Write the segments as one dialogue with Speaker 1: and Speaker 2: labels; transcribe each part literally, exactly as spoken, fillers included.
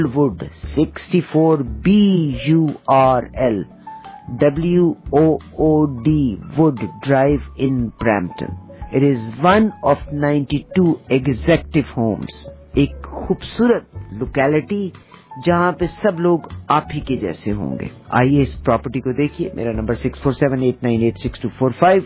Speaker 1: Wood, sixty-four B U R L, W O O D Wood Drive in Brampton. It is one of ninety-two executive homes. एक खूबसूरत locality जहाँ पे सब लोग आप ही के जैसे होंगे। आइए इस प्रॉपर्टी को देखिए। मेरा number six four seven eight nine eight six two four five.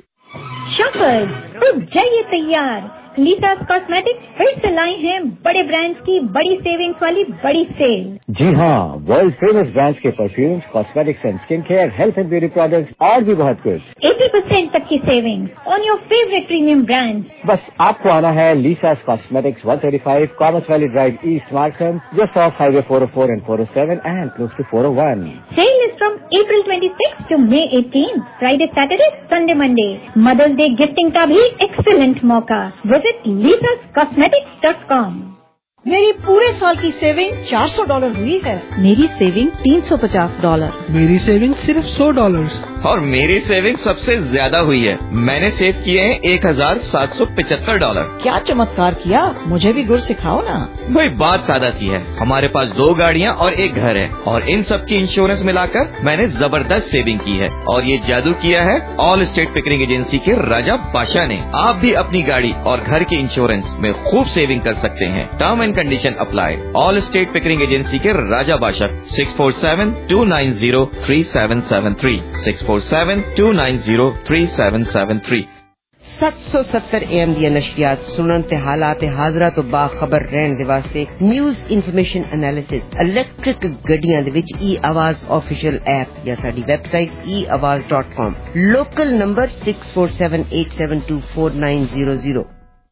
Speaker 2: Shoppers तो जाइए तैयार, लीसास कॉस्मेटिक्स फिर से लाए हैं बड़े ब्रांड्स की बड़ी सेविंग्स वाली बड़ी सेल।
Speaker 3: जी हाँ, वर्ल्ड फेमस ब्रांड्स के perfumes, cosmetics and skin care, health and beauty products और भी बहुत कुछ।
Speaker 2: अस्सी परसेंट तक की savings on your favourite premium brands.
Speaker 3: बस आपको आना है Lisa's cosmetics, one thirty five commerce valley drive east, Markham, just off highway four oh four and four oh seven and close to four oh one.
Speaker 2: Sale is from April twenty-sixth to May eighteenth, Friday, Saturday, Sunday, Monday. Mother's Day gifting का भी excellent मौका। Visit Lisa's cosmetics dot com.
Speaker 4: मेरी पूरे साल की saving चार सौ dollar हुई है।
Speaker 5: मेरी सेविंग तीन सौ पचास डॉलर।
Speaker 6: मेरी सेविंग सिर्फ सौ डॉलर।
Speaker 7: और मेरी सेविंग सबसे ज्यादा हुई है। मैंने सेव किए हैं एक हजार सात सौ पिछहत्तर डॉलर।
Speaker 5: क्या चमत्कार किया, मुझे भी गुर सिखाओ ना।
Speaker 7: भाई बात सादा सी है, हमारे पास दो गाड़ियाँ और एक घर है और इन सब की इंश्योरेंस मिलाकर मैंने जबरदस्त सेविंग की है। और ये जादू किया है ऑल स्टेट पिकरिंग एजेंसी के राजा बादशाह ने। आप भी अपनी गाड़ी और घर के इंश्योरेंस में खूब सेविंग कर सकते हैं। Term and condition apply. All state Pickering agency के राजा Badshah, six four seven two nine zero three seven seven three, six four seven two nine zero three seven seven three.
Speaker 1: सत्त सौ सत्तर एम दी नशियात सुनन ते हालात हाजरा तो बाखबर रहन दे वास्ते न्यूज़ इन्फॉर्मेशन एनालिसिस इलेक्ट्रिक गड्डियां दे विच ई आवाज ऑफिशियल ऐप या साडी वेबसाइट ई आवाज dot com. Local number six four seven eight seven two four nine zero zero.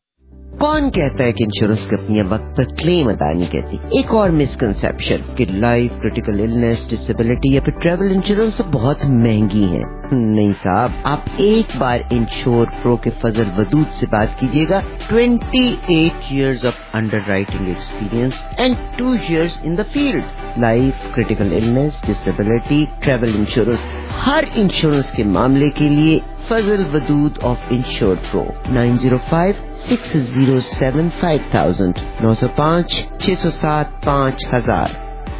Speaker 1: कौन कहता है कि इंश्योरेंस कंपनियां वक्त पर क्लेम अदा नहीं करती? एक और मिसकंसेप्शन कि लाइफ, क्रिटिकल इलनेस, डिसेबिलिटी या फिर ट्रैवल इंश्योरेंस तो बहुत महंगी है। नहीं साहब, आप एक बार इंश्योर प्रो के फजल वदूद से बात कीजिएगा। अट्ठाईस years of underwriting experience and two years in the field. Life, critical illness, disability, travel insurance, हर इंश्योरेंस के मामले के लिए Fazal Wadood of insure pro. Nine zero five six zero seven five thousand, नौ सौ पाँच छह सौ सात पाँच हजार।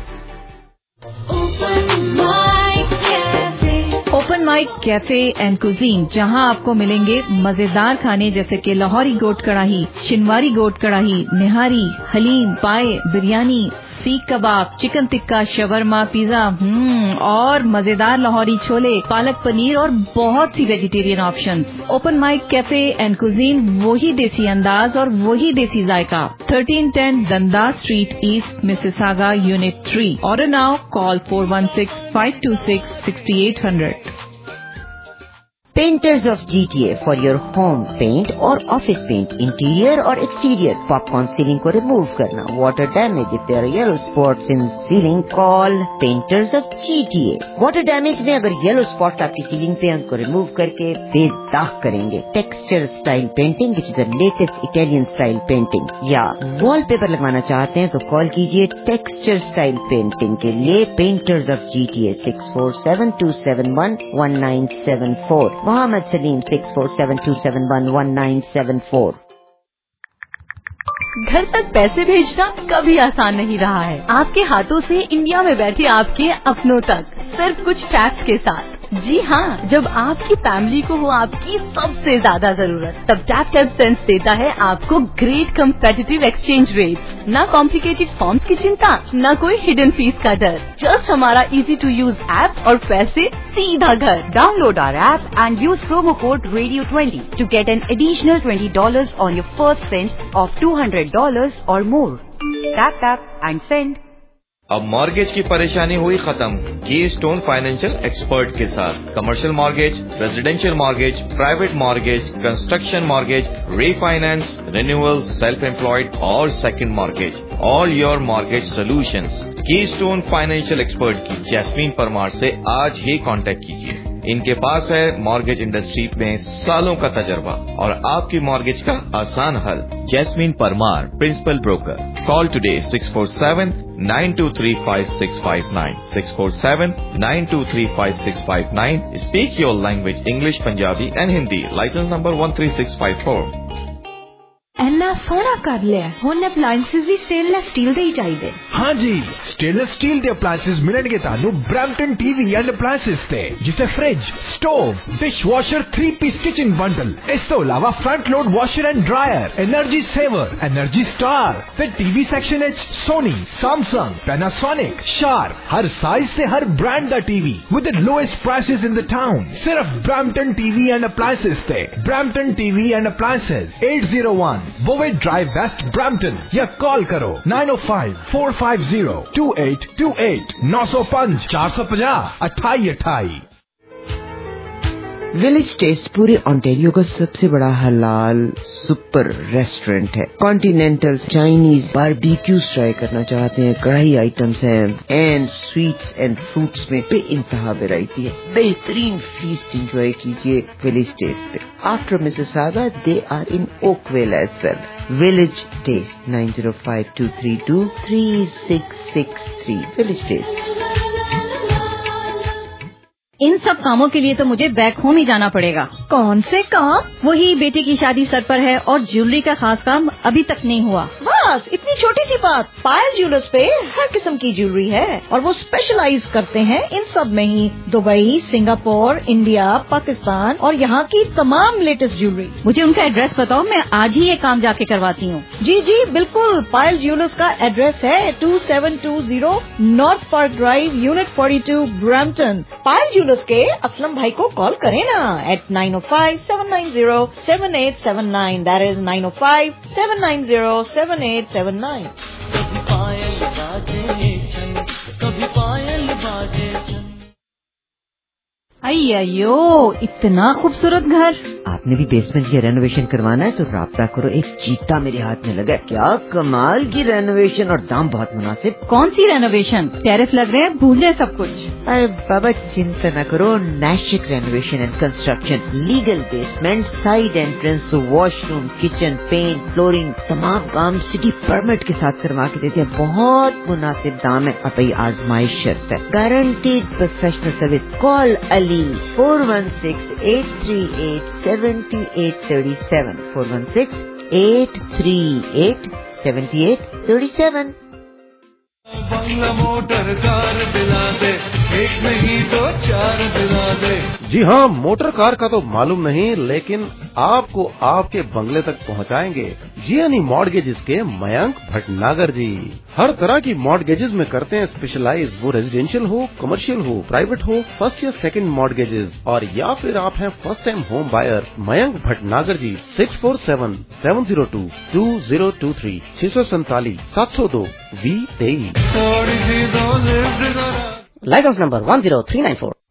Speaker 5: Open mic cafe and cuisine, जहां आपको मिलेंगे मजेदार खाने जैसे कि लाहौरी गोट कढ़ाई, शिनवारी गोट कढ़ाई, निहारी, haleem, paya, biryani, seekh kebab, chicken tikka, shawarma, pizza, हम्म और मजेदार लाहौरी छोले, पालक पनीर और बहुत सी vegetarian options. Open mic cafe and cuisine, वही देसी अंदाज और वही देसी जायका। Thirteen ten Dundas street east, Mississauga, unit three. Order now, call four one six five two six six eight hundred.
Speaker 1: Painters of G T A for your home paint और office paint, interior और exterior, popcorn ceiling को remove करना, water damage, if there are yellow spots in ceiling, call Painters of G T A. Water damage में अगर yellow spots आपकी ceiling पे उनको remove करके बेदाग करेंगे, texture style painting which is the latest Italian style painting, या wallpaper लगवाना चाहते हैं तो call कीजिए texture style painting के लिए Painters of G T A, six four seven two seven one one nine seven four. Mohammad Salim, six four seven two seven one one nine seven four.
Speaker 8: घर तक पैसे भेजना कभी आसान नहीं रहा है, आपके हाथों से इंडिया में बैठे आपके अपनों तक, सिर्फ कुछ टैक्स के साथ। जी हाँ, जब आपकी फैमिली को हो आपकी सबसे ज्यादा जरूरत, तब टैप टैप सेंस देता है आपको ग्रेट कंपेटिटिव एक्सचेंज रेट्स। ना कॉम्प्लिकेटेड फॉर्म्स की चिंता, ना कोई हिडन फीस का डर, जस्ट हमारा इजी टू यूज ऐप और पैसे सीधा घर।
Speaker 9: Download our app and use promo code radio twenty to get an additional twenty dollars on your first send of two hundred dollars और more. Tap tap and send.
Speaker 7: अब mortgage की परेशानी हुई खत्म कीस्टोन फाइनेंशियल एक्सपर्ट के साथ। Commercial mortgage, residential mortgage, private mortgage, construction mortgage, refinance, renewal, self employed और second mortgage, all your mortgage solutions. Keystone financial expert की जैस्मीन परमार से आज ही कांटेक्ट कीजिए। इनके पास है मॉर्गेज इंडस्ट्री में सालों का तजर्बा और आपकी मॉर्गेज का आसान हल। Jasmine Parmar, principal broker. Call today six four seven nine two three five six five nine, six four seven nine two three five six five nine. Speak your language English, Punjabi and Hindi. Licence number one three six five four.
Speaker 8: ਐਨਾ ਸੋਹਣਾ ਕਰ ਲਿਆ। ਹੁਣ appliances ਵੀ stainless steel ਦੇ ਹੀ ਚਾਹੀਦੇ।
Speaker 10: ਹਾਂਜੀ, stainless steel ਦੇ ਅਪਲਾਈਐਂਸਸ ਮਿਲਣਗੇ ਤੁਹਾਨੂੰ ਬ੍ਰੈਂਪਟਨ ਟੀਵੀ ਐਂਡ ਅਪਲਾਈਐਂਸਸ ਤੇ, ਜਿੱਥੇ fridge, stove, dishwasher, three piece kitchen bundle, ਇਸ ਤੋਂ ਇਲਾਵਾ front load washer and dryer, energy saver, energy star ਤੇ ਟੀਵੀ ਸੈਕਸ਼ਨ ਵਿੱਚ ਸੋਨੀ, ਸੈਮਸੰਗ, ਪੈਨਾਸੋਨਿਕ, ਸ਼ਾਰਪ, ਹਰ ਸਾਈਜ਼ ਤੇ ਹਰ ਬ੍ਰਾਂਡ ਦਾ TV with the lowest prices in the town. सिर्फ ब्रैम्पटन टीवी एंड अप्लायंसेस पे। Brampton TV and appliances eight zero one Bovaird drive west Brampton, या call करो nine oh five four five zero two eight two eight, नौ सौ पांच चार सौ पचास अठाई अठाई।
Speaker 1: विलेज टेस्ट पूरे ऑन्टेरियो का सबसे बड़ा हलाल सुपर रेस्टोरेंट है। कॉन्टिनेंटल, चाइनीज, बारबेक्यूज ट्राई करना चाहते हैं, कढ़ाई आइटम्स हैं, एंड स्वीट्स एंड फ्रूट्स में बेइंतहा वैरायटी है। बेहतरीन फीस्ट एंजॉय कीजिए विलेज टेस्ट पे। After Mississauga they are in Oakville as well. Village taste nine zero five two three two three six six three. Village taste.
Speaker 5: इन सब कामों के लिए तो मुझे बैक होम ही जाना पड़ेगा।
Speaker 4: कौन से काम?
Speaker 5: वही बेटे की शादी सर पर है और ज्वेलरी का खास काम अभी तक नहीं हुआ।
Speaker 4: बस इतनी छोटी सी बात। पायल ज्वेलर्स पे हर किस्म की ज्वेलरी है और वो स्पेशलाइज करते हैं इन सब में ही। दुबई, सिंगापुर, इंडिया, पाकिस्तान और यहाँ की तमाम लेटेस्ट ज्वेलरी।
Speaker 5: मुझे उनका एड्रेस बताओ, मैं आज ही ये काम जाके करवाती हूँ।
Speaker 4: जी जी बिल्कुल। पायल ज्वेलर्स का एड्रेस है two seven two zero north park drive, unit forty two, Brampton. Payal jewellers के असलम भाई को कॉल करें ना eight nine oh five seven nine zero seven eight seven nine. That is nine oh five seven nine zero seven eight seven nine.
Speaker 11: कभी पायल बाजे छन, कभी पायल बाजे छन।
Speaker 5: अय्यो, इतना खूबसूरत घर।
Speaker 1: आपने भी बेसमेंट की रेनोवेशन करवाना है तो राब्ता करो। एक चीता मेरे हाथ में लगा। क्या कमाल की रेनोवेशन और दाम बहुत मुनासिब।
Speaker 5: कौन सी रेनोवेशन? टेरिफ लग रहे हैं, भूल जाए सब कुछ।
Speaker 1: अरे बाबा चिंता न करो। Nashik renovation and construction. Legal basement, side entrance, washroom, kitchen, paint, flooring, तमाम काम सिटी परमिट के साथ करवा के देते हैं। बहुत मुनासिब दाम है और भाई आजमाइश शर्त है। Guaranteed professional service. Call Ali four one six eight three eight seventy eight thirty seven. Four one six eight three eight seventy eight thirty seven.
Speaker 11: बंगला, मोटर, कार दिला दे, एक नहीं तो चार दिला दे।
Speaker 12: जी हाँ, मोटर कार का तो मालूम नहीं, लेकिन आपको आपके बंगले तक पहुँचाएंगे जीएनई मॉर्गेजेस के मयंक भटनागर जी। हर तरह की मॉर्गेजेस में करते हैं स्पेशलाइज। वो रेजिडेंशियल हो, कमर्शियल हो, प्राइवेट हो, फर्स्ट या सेकंड मॉर्गेजेस, और या फिर आप हैं first time home buyer. Mayank Bhatnagar ji six four seven seven zero two two zero two three छह सौ सैतालीस सात सौ दो वी तेईस।
Speaker 13: Lighthouse number one zero three nine four.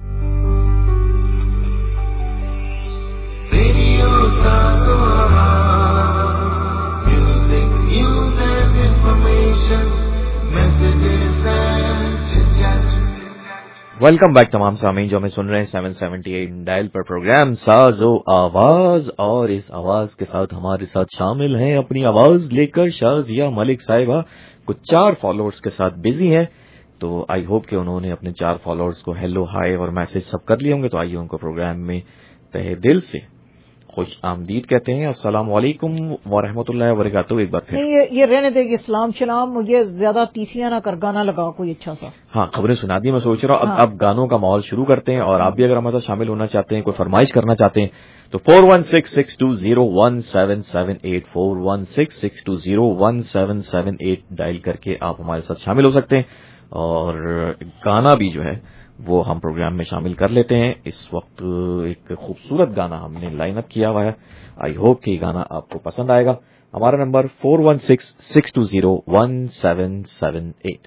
Speaker 7: Welcome back तमाम सामीन जो हमें सुन रहे हैं सेवन सेवेंटी एट डायल पर प्रोग्राम साजो आवाज, और इस आवाज के साथ हमारे साथ शामिल हैं अपनी आवाज लेकर शाजिया मलिक साहिबा। कुछ चार फॉलोअर्स के साथ बिजी हैं, तो आई होप कि उन्होंने अपने चार फॉलोअर्स को हेलो, हाय और मैसेज सब कर लिए होंगे। तो आइए उनको प्रोग्राम में तहे दिल से खुश आमदीद कहते हैं। अस्सलाम वालेकुम वरहमतुल्लाहि वबरकातुहू। एक बार फिर
Speaker 4: नहीं, ये, ये रहने देगी। इस्लाम शलाम। ये ज्यादा तीसियां ना कर, गाना लगा कोई अच्छा सा।
Speaker 7: हाँ, खबरें सुना दी। मैं सोच रहा हूँ
Speaker 4: हाँ।
Speaker 7: अब अब गानों का माहौल शुरू करते हैं, और आप भी अगर हमारे साथ शामिल होना चाहते हैं, कोई फरमाइश करना चाहते हैं, तो four one six six two zero one seven seven eight four one six six two zero one seven seven eight dial करके आप हमारे साथ शामिल हो सकते हैं। और गाना भी जो है वो हम प्रोग्राम में शामिल कर लेते हैं। इस वक्त एक खूबसूरत गाना हमने लाइन अप किया हुआ है। आई होप कि गाना आपको पसंद आएगा। हमारा number four one six six two zero one seven seven eight.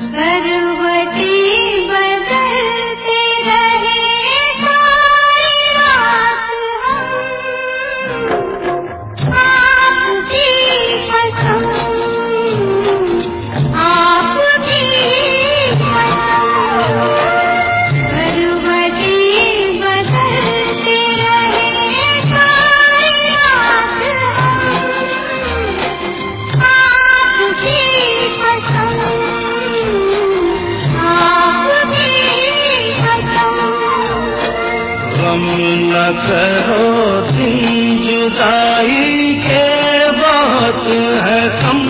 Speaker 11: करो दिन जुदाई के बहुत है कम,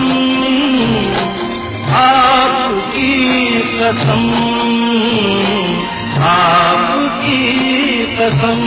Speaker 11: आपकी कसम, आपकी कसम।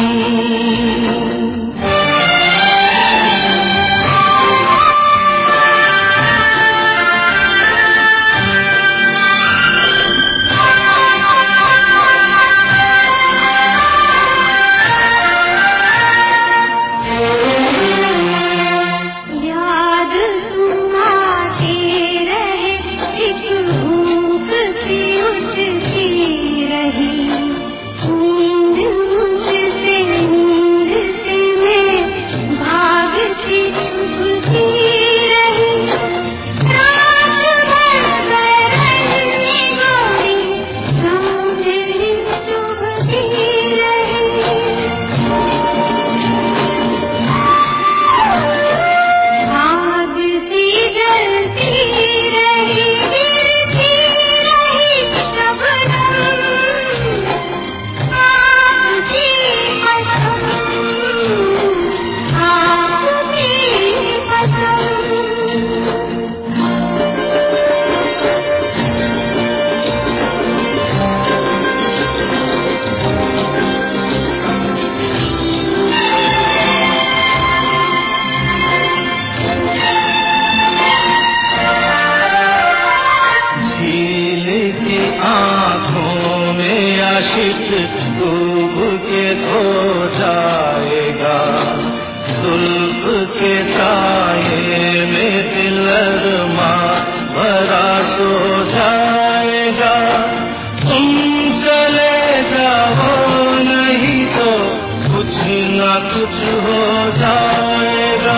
Speaker 11: डूब के खो जाएगा, जुल्फ के साये में दिल अरमा भरा सो जाएगा। तुम चले जाओ नहीं तो कुछ न कुछ हो जाएगा।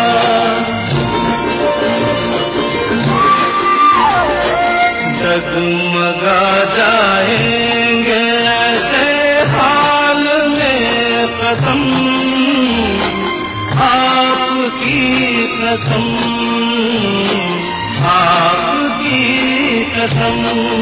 Speaker 11: डगमगा जाएंगे ऐसे हाल में कसम, आपकी कसम, आपकी कसम।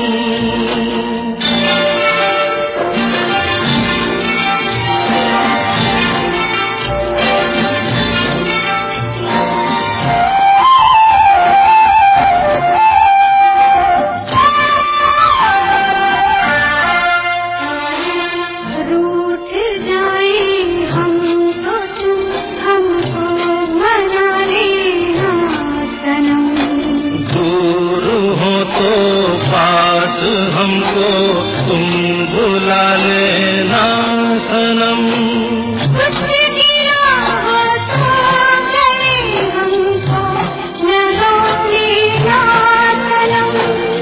Speaker 11: हमको तुम भुला लेना सनम, कुछ दिया हो तो गए हमको न रोना सनम।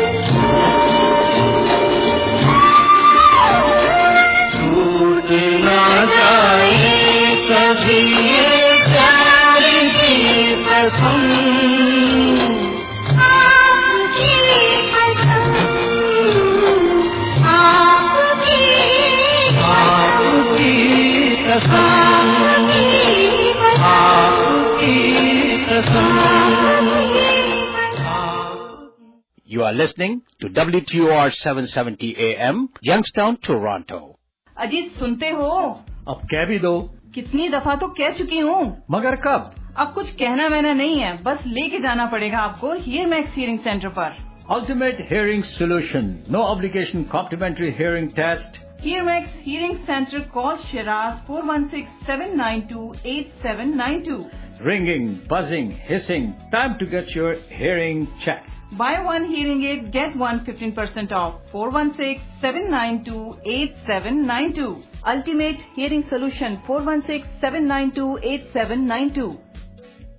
Speaker 11: छूट ना जाए कभी ये प्यार की कसम,
Speaker 14: You are listening to W T O R seven seventy A M, Youngstown, Toronto.
Speaker 5: Ajit सुनते हो?
Speaker 10: अब कह भी दो।
Speaker 5: कितनी दफा तो कह चुकी हूँ।
Speaker 10: मगर कब?
Speaker 5: अब कुछ कहना मैंने नहीं है, बस लेके जाना पड़ेगा आपको हियर मैक्स हियरिंग सेंटर पर।
Speaker 10: Ultimate Hearing Solution, no obligation complimentary hearing test.
Speaker 5: Here Max Hearing Center, call Shiraz four one six, seven nine two, eight seven nine two.
Speaker 10: Ringing, buzzing, hissing, time to get your hearing checked.
Speaker 5: Buy one hearing aid, get one fifteen percent off. four one six, seven nine two, eight seven nine two. Ultimate Hearing Solution, four one six, seven nine two, eight seven nine two.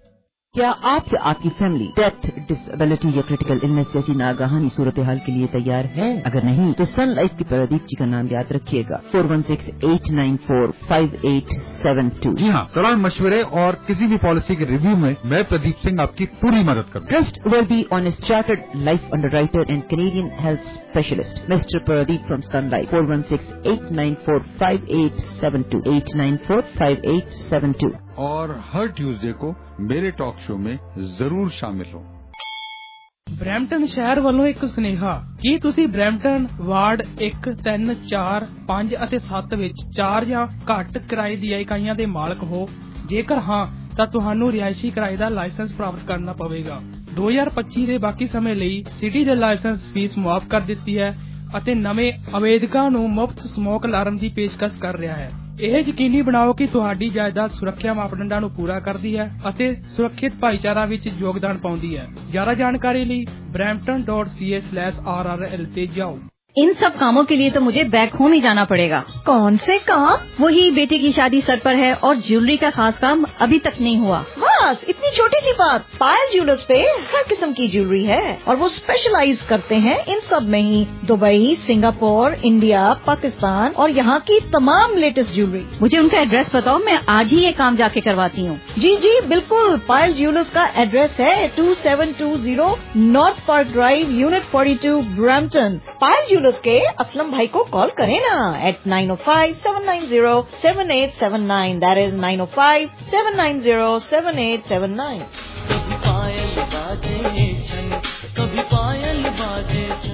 Speaker 15: क्या आप या आपकी family death, disability या critical illness जैसी नागहानी सूरत हाल के लिए तैयार है? अगर नहीं तो सन लाइफ की प्रदीप जी का नाम याद रखिएगा, four one six eight nine four five eight seven two.
Speaker 16: जी हाँ, सलाह मशवरे और किसी भी पॉलिसी के रिव्यू में मैं प्रदीप सिंह आपकी पूरी मदद करूँगा।
Speaker 15: Trustworthy honest chartered life underwriter and Canadian health specialist mister Pradeep from Sun Life, four one six eight nine four five eight seven two eight nine four five eight seven two.
Speaker 16: और हर Tuesday को मेरे talk show में जरूर शामिल हो।
Speaker 6: Brampton ਸ਼ਹਿਰ ਵੱਲੋਂ ਇੱਕ ਸੁਨੇਹਾ, ਕੀ ਤੁਸੀਂ ਬਰੈਂਪਟਨ ਵਾਰਡ ਇੱਕ, ਤਿੰਨ, ਚਾਰ, ਪੰਜ ਅਤੇ ਸੱਤ ਵਿੱਚ ਚਾਰ ਜਾਂ ਘੱਟ ਕਿਰਾਏ ਦੀਆਂ ਇਕਾਈਆਂ ਦੇ ਮਾਲਕ ਹੋ? ਜੇਕਰ ਹਾਂ ਤਾਂ ਤੁਹਾਨੂੰ ਰਿਹਾਇਸ਼ੀ ਕਿਰਾਏ ਦਾ ਲਾਇਸੈਂਸ ਪ੍ਰਾਪਤ ਕਰਨਾ ਪਵੇਗਾ। ਦੋ ਹਜ਼ਾਰ ਪੱਚੀ ਦੇ ਬਾਕੀ ਸਮੇਂ ਲਈ ਸਿਟੀ ਦੇ ਲਾਇਸੈਂਸ ਫੀਸ ਮੁਆਫ ਕਰ ਦਿੱਤੀ ਹੈ ਅਤੇ ਨਵੇਂ ਆਵੇਦਕਾਂ ਨੂੰ ਮੁਫਤ ਸਮੋਕ ਅਲਾਰਮ ਦੀ ਪੇਸ਼ਕਸ਼ ਕਰ ਰਿਹਾ ਹੈ। ਇਹ ਯਕੀਨੀ ਬਣਾਓ ਕਿ ਤੁਹਾਡੀ ਜਾਇਦਾਦ ਸੁਰੱਖਿਆ ਮਾਪਦੰਡਾਂ ਨੂੰ ਪੂਰਾ ਕਰਦੀ ਹੈ ਅਤੇ ਸੁਰੱਖਿਅਤ ਭਾਈਚਾਰਾ ਵਿੱਚ ਯੋਗਦਾਨ ਪਾਉਂਦੀ ਹੈ। ਜ਼ਿਆਦਾ ਜਾਣਕਾਰੀ ਲਈ brampton dot c a slash r r l ਤੇ ਜਾਓ।
Speaker 8: इन सब कामों के लिए तो मुझे बैक होम ही जाना पड़ेगा।
Speaker 4: कौन से काम?
Speaker 8: वही बेटे की शादी सर पर है और ज्वेलरी का खास काम अभी तक नहीं हुआ।
Speaker 4: बस इतनी छोटी सी बात, पायल ज्वेलर्स पे हर किस्म की ज्वेलरी है और वो स्पेशलाइज करते हैं इन सब में ही। दुबई, सिंगापुर, इंडिया, पाकिस्तान और यहाँ की तमाम लेटेस्ट ज्वेलरी।
Speaker 8: मुझे उनका एड्रेस बताओ, मैं आज ही ये काम जाके करवाती हूँ।
Speaker 4: जी जी बिल्कुल, पायल ज्वेलर्स का एड्रेस है two seven two zero north park drive, unit forty two, Brampton. Payal के असलम भाई को कॉल करें ना eight nine oh five seven nine zero seven eight seven nine, that is nine oh five seven nine zero seven eight seven nine.
Speaker 11: कभी पायल बाजे छन, कभी पायल बाजे छन।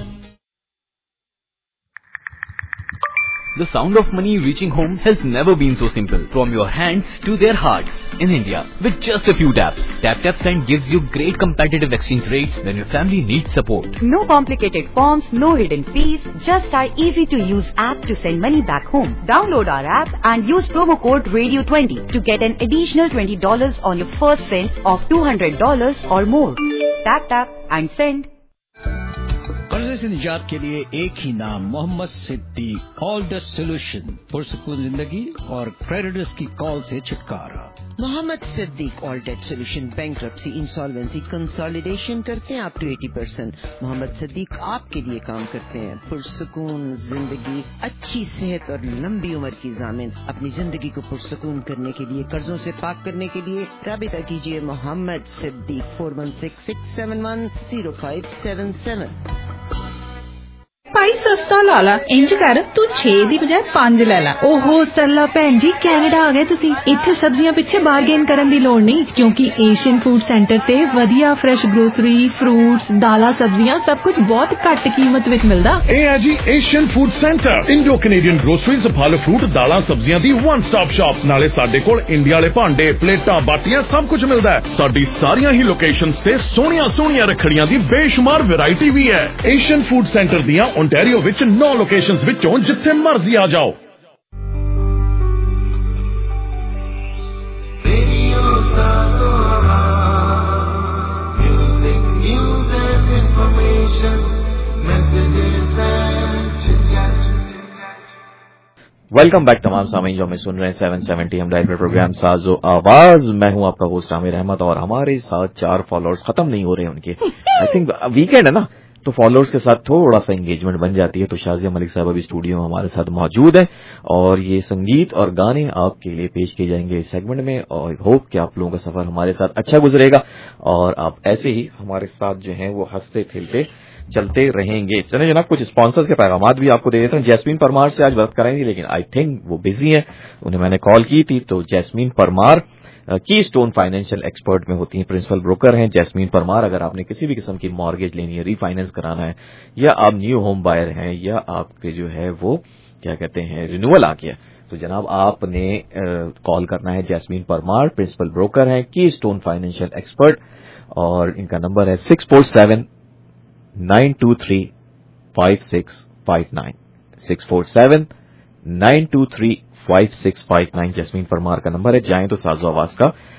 Speaker 17: The sound of money reaching home has never been so simple. From your hands to their hearts. In India, with just a few taps. TapTapSend gives you great competitive exchange rates when your family needs support.
Speaker 9: No complicated forms, no hidden fees, just our easy to use app to send money back home. Download our app and use promo code radio twenty to get an additional twenty dollars on your first send of two hundred dollars or more. Tap tap and send.
Speaker 14: कर्जे से निजात के लिए एक ही नाम, Mohammad Siddiq. All the solution, पुरसुकून जिंदगी और क्रेडिटर्स की कॉल से छुटकारा।
Speaker 1: Mohammad Siddiq all debt solution, bankruptcy, insolvency, consolidation करते हैं up to eighty percent. Mohammad Siddiq आपके लिए काम करते हैं। पुरसुकून जिंदगी, अच्छी सेहत और लंबी उम्र की जामिन। अपनी जिंदगी को पुरसुकून करने के लिए, कर्जों से पाक करने के लिए राबिता कीजिए Mohammad Siddiq, four one six six seven one zero five seven seven.
Speaker 5: भाई सस्ता लाला, इंज कर तू छे दी बजाय पांच ले ला। ओहो सरला भैन जी, कैनेडा आ गए तुसी। इत्थे सब्जियां पिछे बारगेन करन दी लोड़ नहीं, क्योंकि एशियन फूड सेंटर ते वधिया फ्रेश ग्रोसरी, फ्रूट्स, दाला, सब्जियां सब कुछ बहुत घट कीमत विच मिलदा।
Speaker 18: ए है जी Asian food centre, Indo Canadian groceries, फल फ्रूट, दाला, सब्जियां दी वन स्टॉप शॉप। नाले साडे कोल इंडिया वाले भांडे, प्लेटां, बाटियां सब कुछ मिलदा है। साडी सारियां ही लोकेशंस ते सोहणियां सोहणियां रखड़ियां दी बेशुमार वैरायटी भी है। एशियन फूड सेंटर दियां ओंटारियो विच नौ लोकेशंस विचों जिथे मर्जी आ जाओ।
Speaker 7: वेलकम बैक तमाम सामीन जो हमें सुन रहे हैं सेवन सेवेंटी हम लाइव प्रोग्राम साजो आवाज। मैं हूं आपका होस्ट आमिर अहमद और हमारे साथ चार फॉलोअर्स खत्म नहीं हो रहे हैं उनके। आई थिंक वीकेंड है ना, तो फॉलोअर्स के साथ थोड़ा सा एंगेजमेंट बन जाती है। तो शाजिया मलिक साहब अभी स्टूडियो में हमारे साथ मौजूद है और ये संगीत और गाने आपके लिए पेश किए जाएंगे इस सेगमेंट में। और होप कि आप लोगों का सफर हमारे साथ अच्छा गुजरेगा और आप ऐसे ही हमारे साथ जो है वो हंसते खेलते चलते रहेंगे। चले जनाब, कुछ स्पॉन्सर्स के पैगामात भी आपको दे देता हूँ। जैस्मीन परमार से आज बात कराएंगे, लेकिन आई थिंक वो बिजी है। उन्हें मैंने कॉल की थी। तो जैस्मीन परमार की स्टोन फाइनेंशियल एक्सपर्ट में होती हैं, प्रिंसिपल ब्रोकर हैं जैस्मीन परमार। अगर आपने किसी भी किस्म की मॉर्गेज लेनी है, रीफाइनेंस कराना है, या आप न्यू होम बायर हैं, या आपके जो है वो क्या कहते हैं रिन्यूअल आ गया, तो जनाब आपने कॉल करना है। जैस्मीन परमार प्रिंसिपल ब्रोकर हैं, की स्टोन फाइनेंशियल एक्सपर्ट, और इनका नंबर है six four seven nine two three five six five nine six four seven nine two three five six five nine Jasmine Parmar का नंबर है। जाएं तो साजो आवाज का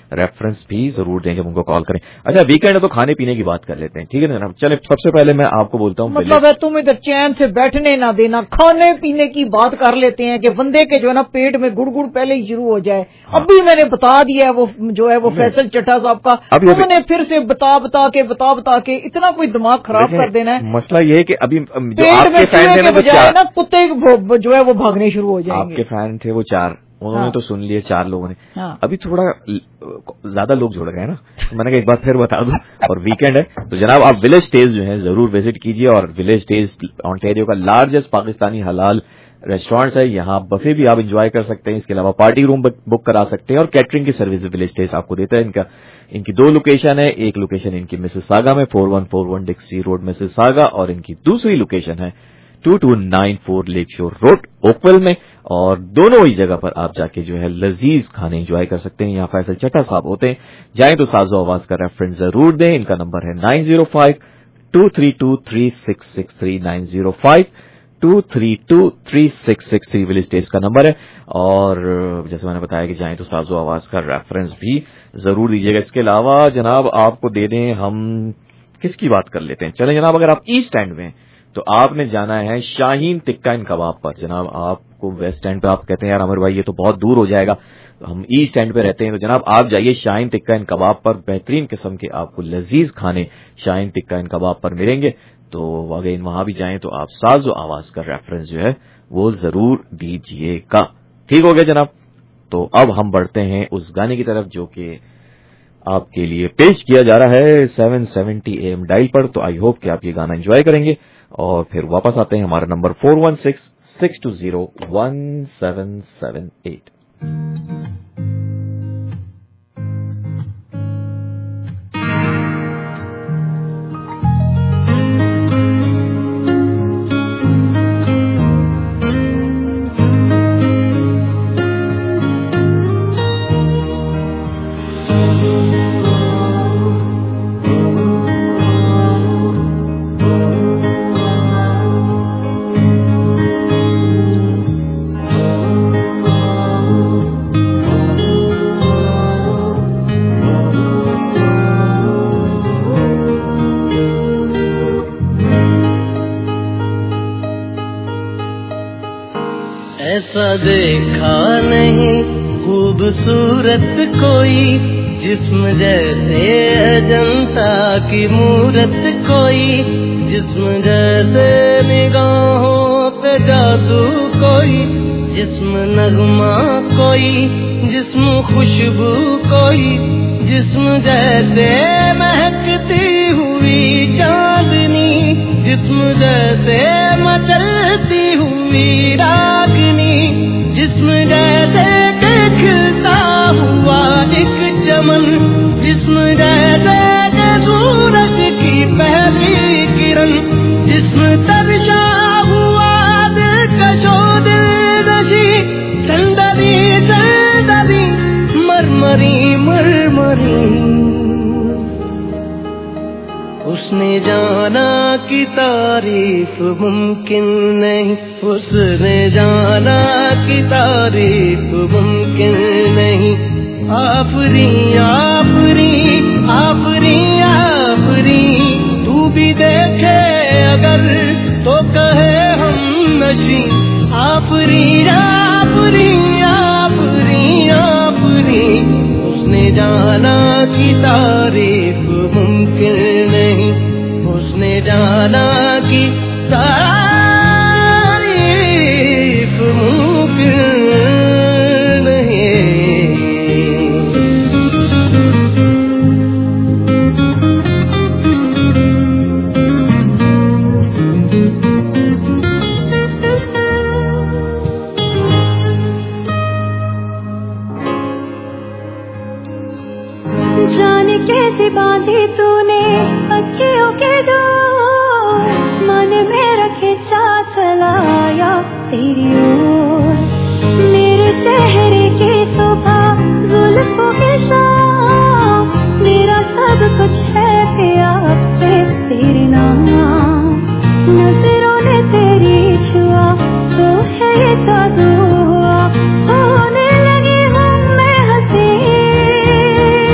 Speaker 19: रेफरेंस भी जरूर दें जब उनको कॉल करें। अच्छा, वीकेंड है तो खाने पीने की बात कर लेते हैं, ठीक है ना जनाब। चले, सबसे पहले मैं आपको बोलता हूँ,
Speaker 4: मतलब है तुम इधर चैन से बैठने ना देना, खाने पीने की बात कर लेते हैं कि बंदे के जो है ना पेट में गुड़गुड़ पहले ही शुरू हो जाए। हाँ। अभी मैंने बता दिया है, वो जो है वो फैसल चट्टा साहब का, उन्होंने फिर से बता बता के बता बता के इतना कोई दिमाग खराब कर देना है।
Speaker 19: मसला ये है कि अभी जो
Speaker 4: आपके फैन थे ना बजाय ना कुत्ते जो है वो भागने शुरू हो जाएंगे।
Speaker 19: आपके फैन थे वो चार, उन्होंने हाँ। तो सुन लिए चार लोगों ने। हाँ। अभी थोड़ा ज्यादा लोग जुड़ गए ना, मैंने कहा एक बार फिर बता दूं। और वीकेंड है तो जनाब आप विलेज स्टेज जो है जरूर विजिट कीजिए। और विलेज स्टेज ऑन्टेरियो का लार्जेस्ट पाकिस्तानी हलाल रेस्टोरेंट्स है, यहाँ बफे भी आप एंजॉय कर सकते हैं। इसके अलावा पार्टी रूम बुक करा सकते हैं और कैटरिंग की सर्विस विलेज स्टेज आपको देता है। इनका इनकी दो लोकेशन है, एक लोकेशन इनकी मिसिसागा में four one four one Dixie road Mississauga, और इनकी दूसरी लोकेशन है two two nine four Lakeshore road Oakville में। और दोनों ही जगह पर आप जाके जो है लजीज खाने एंजॉय कर सकते हैं। यहाँ फैसल चट्टा साहब होते हैं, जाएं तो साजो आवाज का रेफरेंस जरूर दें। इनका नंबर है nine zero five two three two three six six three, nine zero five two three two three six six three village stage का नंबर है। और जैसे मैंने बताया कि जाएं तो साजो आवाज का रेफरेंस भी जरूर दीजिएगा। इसके अलावा जनाब आपको दे दें, हम किसकी बात कर लेते हैं, चलें जनाब अगर आप ईस्ट एंड में तो आपने जाना है शाहीन टिक्का एंड कबाब पर। जनाब आपको वेस्ट एंड पे आप कहते हैं यार अमर भाई ये तो बहुत दूर हो जाएगा, तो हम ईस्ट एंड पे रहते हैं, तो जनाब आप जाइए शाहीन टिक्का एंड कबाब पर। बेहतरीन किस्म के आपको लजीज खाने शाहीन टिक्का एंड कबाब पर मिलेंगे। तो अगर वहां भी जाएं तो आप साजो आवाज का रेफरेंस जो है वो जरूर दीजिएगा। ठीक हो गया जनाब। तो अब हम बढ़ते हैं उस गाने की तरफ जो कि आपके लिए पेश किया जा रहा है seven seventy A M dial पर। तो आई होप कि आप ये गाना एंजॉय करेंगे और फिर वापस आते हैं हमारा number four one six six two zero one seven seven eight.
Speaker 20: ऐसा देखा नहीं खूबसूरत कोई, जिस्म जैसे अजंता की मूरत कोई, जिस्म जैसे निगाहों पे जादू कोई, जिस्म नगमा कोई, जिस्म खुशबू कोई, जिस्म जैसे महकती हुई चांदनी, जिस्म जैसे मचलती हुई रागनी, जिस्म जैसे खिलता हुआ एक चमन, जिस्म जैसे सूरज की पहली किरण, जिस्म तबशा हुआ दिलकशो दिलनशी, संदली संदली मरमरी मरमरी। उसने जाना कि तारीफ मुमकिन नहीं, उसने जाना कि तारीफ मुमकिन नहीं। आफरी आफरी आफरी आफरी, तू भी देखे अगर तो कहे हम नशी। आफरी आफरी आफरी आफरी, उसने जाना कि तारीफ मुमकिन नहीं, उसने जाना कि तारीफ मुमकिन नहीं।
Speaker 21: जाने कैसे बांधे तूने अखियों के डोर, मन में रखे चा चलाया तेरी ओर। मेरे चेहरे की सुबह जुल्फों की शाम, मेरा सब कुछ है प्यार से तेरे नाम। नजरों ने तेरी छुआ तो है ये जादू हुआ, होने लगी हूँ मैं हंसी।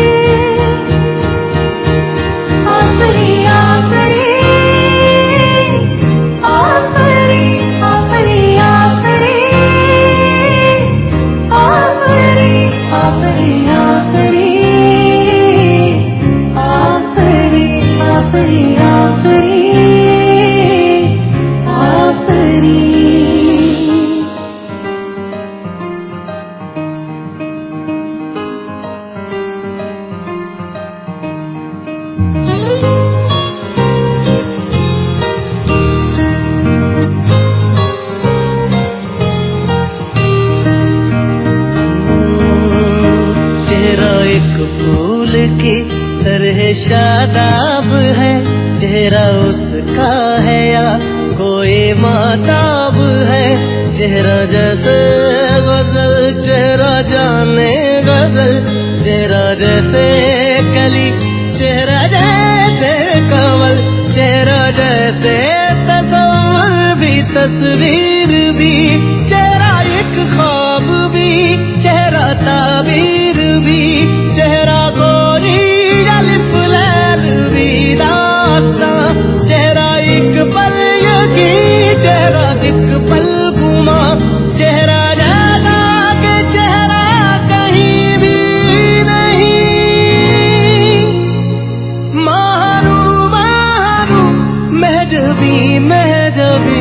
Speaker 20: आदाब है, चेहरा उसका है या कोई माताब है। चेहरा जैसे गजल, चेहरा जाने गजल, चेहरा जैसे कली, चेहरा जैसे कमल, चेहरा जैसे तस्वीर भी तस्वीर भी, चेहरा एक ख्वाब भी, चेहरा ताबीर भी, चेहरा गोरी अलिफ लैल भी दास्तां, चेहरा एक पल यकी, चेहरा एक पल घुमा, चेहरा जैसा के चेहरा कहीं भी नहीं। मारू मारू महजबी महजबी,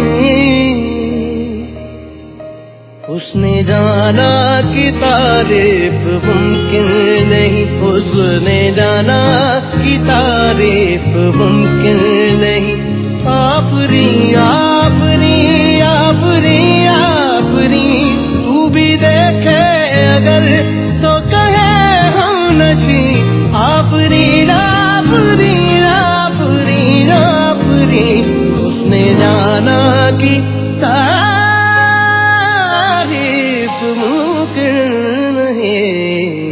Speaker 20: उसने जाना कि तारीफ मुमकिन नहीं, उसने जाना कि तारीफ मुमकिन नहीं। आपरी आपरी आपरी आपरी, तू भी देखे अगर तो कहे हम नशी। आपरी आपरी आपरी आपरी, उसने जाना कि तारीफ मुमकिन नहीं।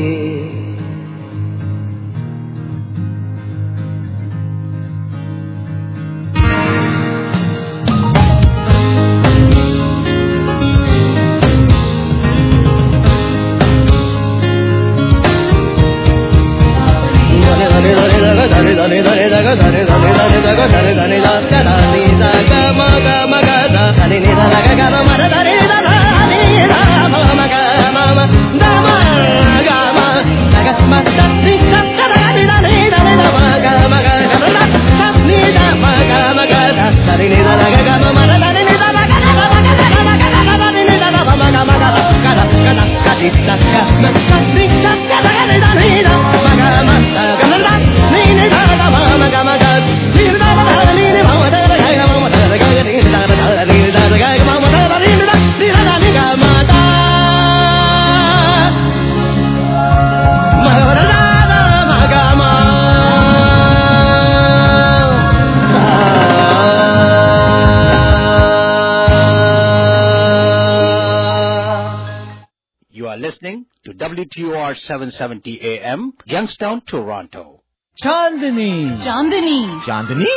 Speaker 14: W T O R seven seventy A M, Youngstown, Toronto.
Speaker 10: Chandni.
Speaker 8: Chandni.
Speaker 10: Chandni?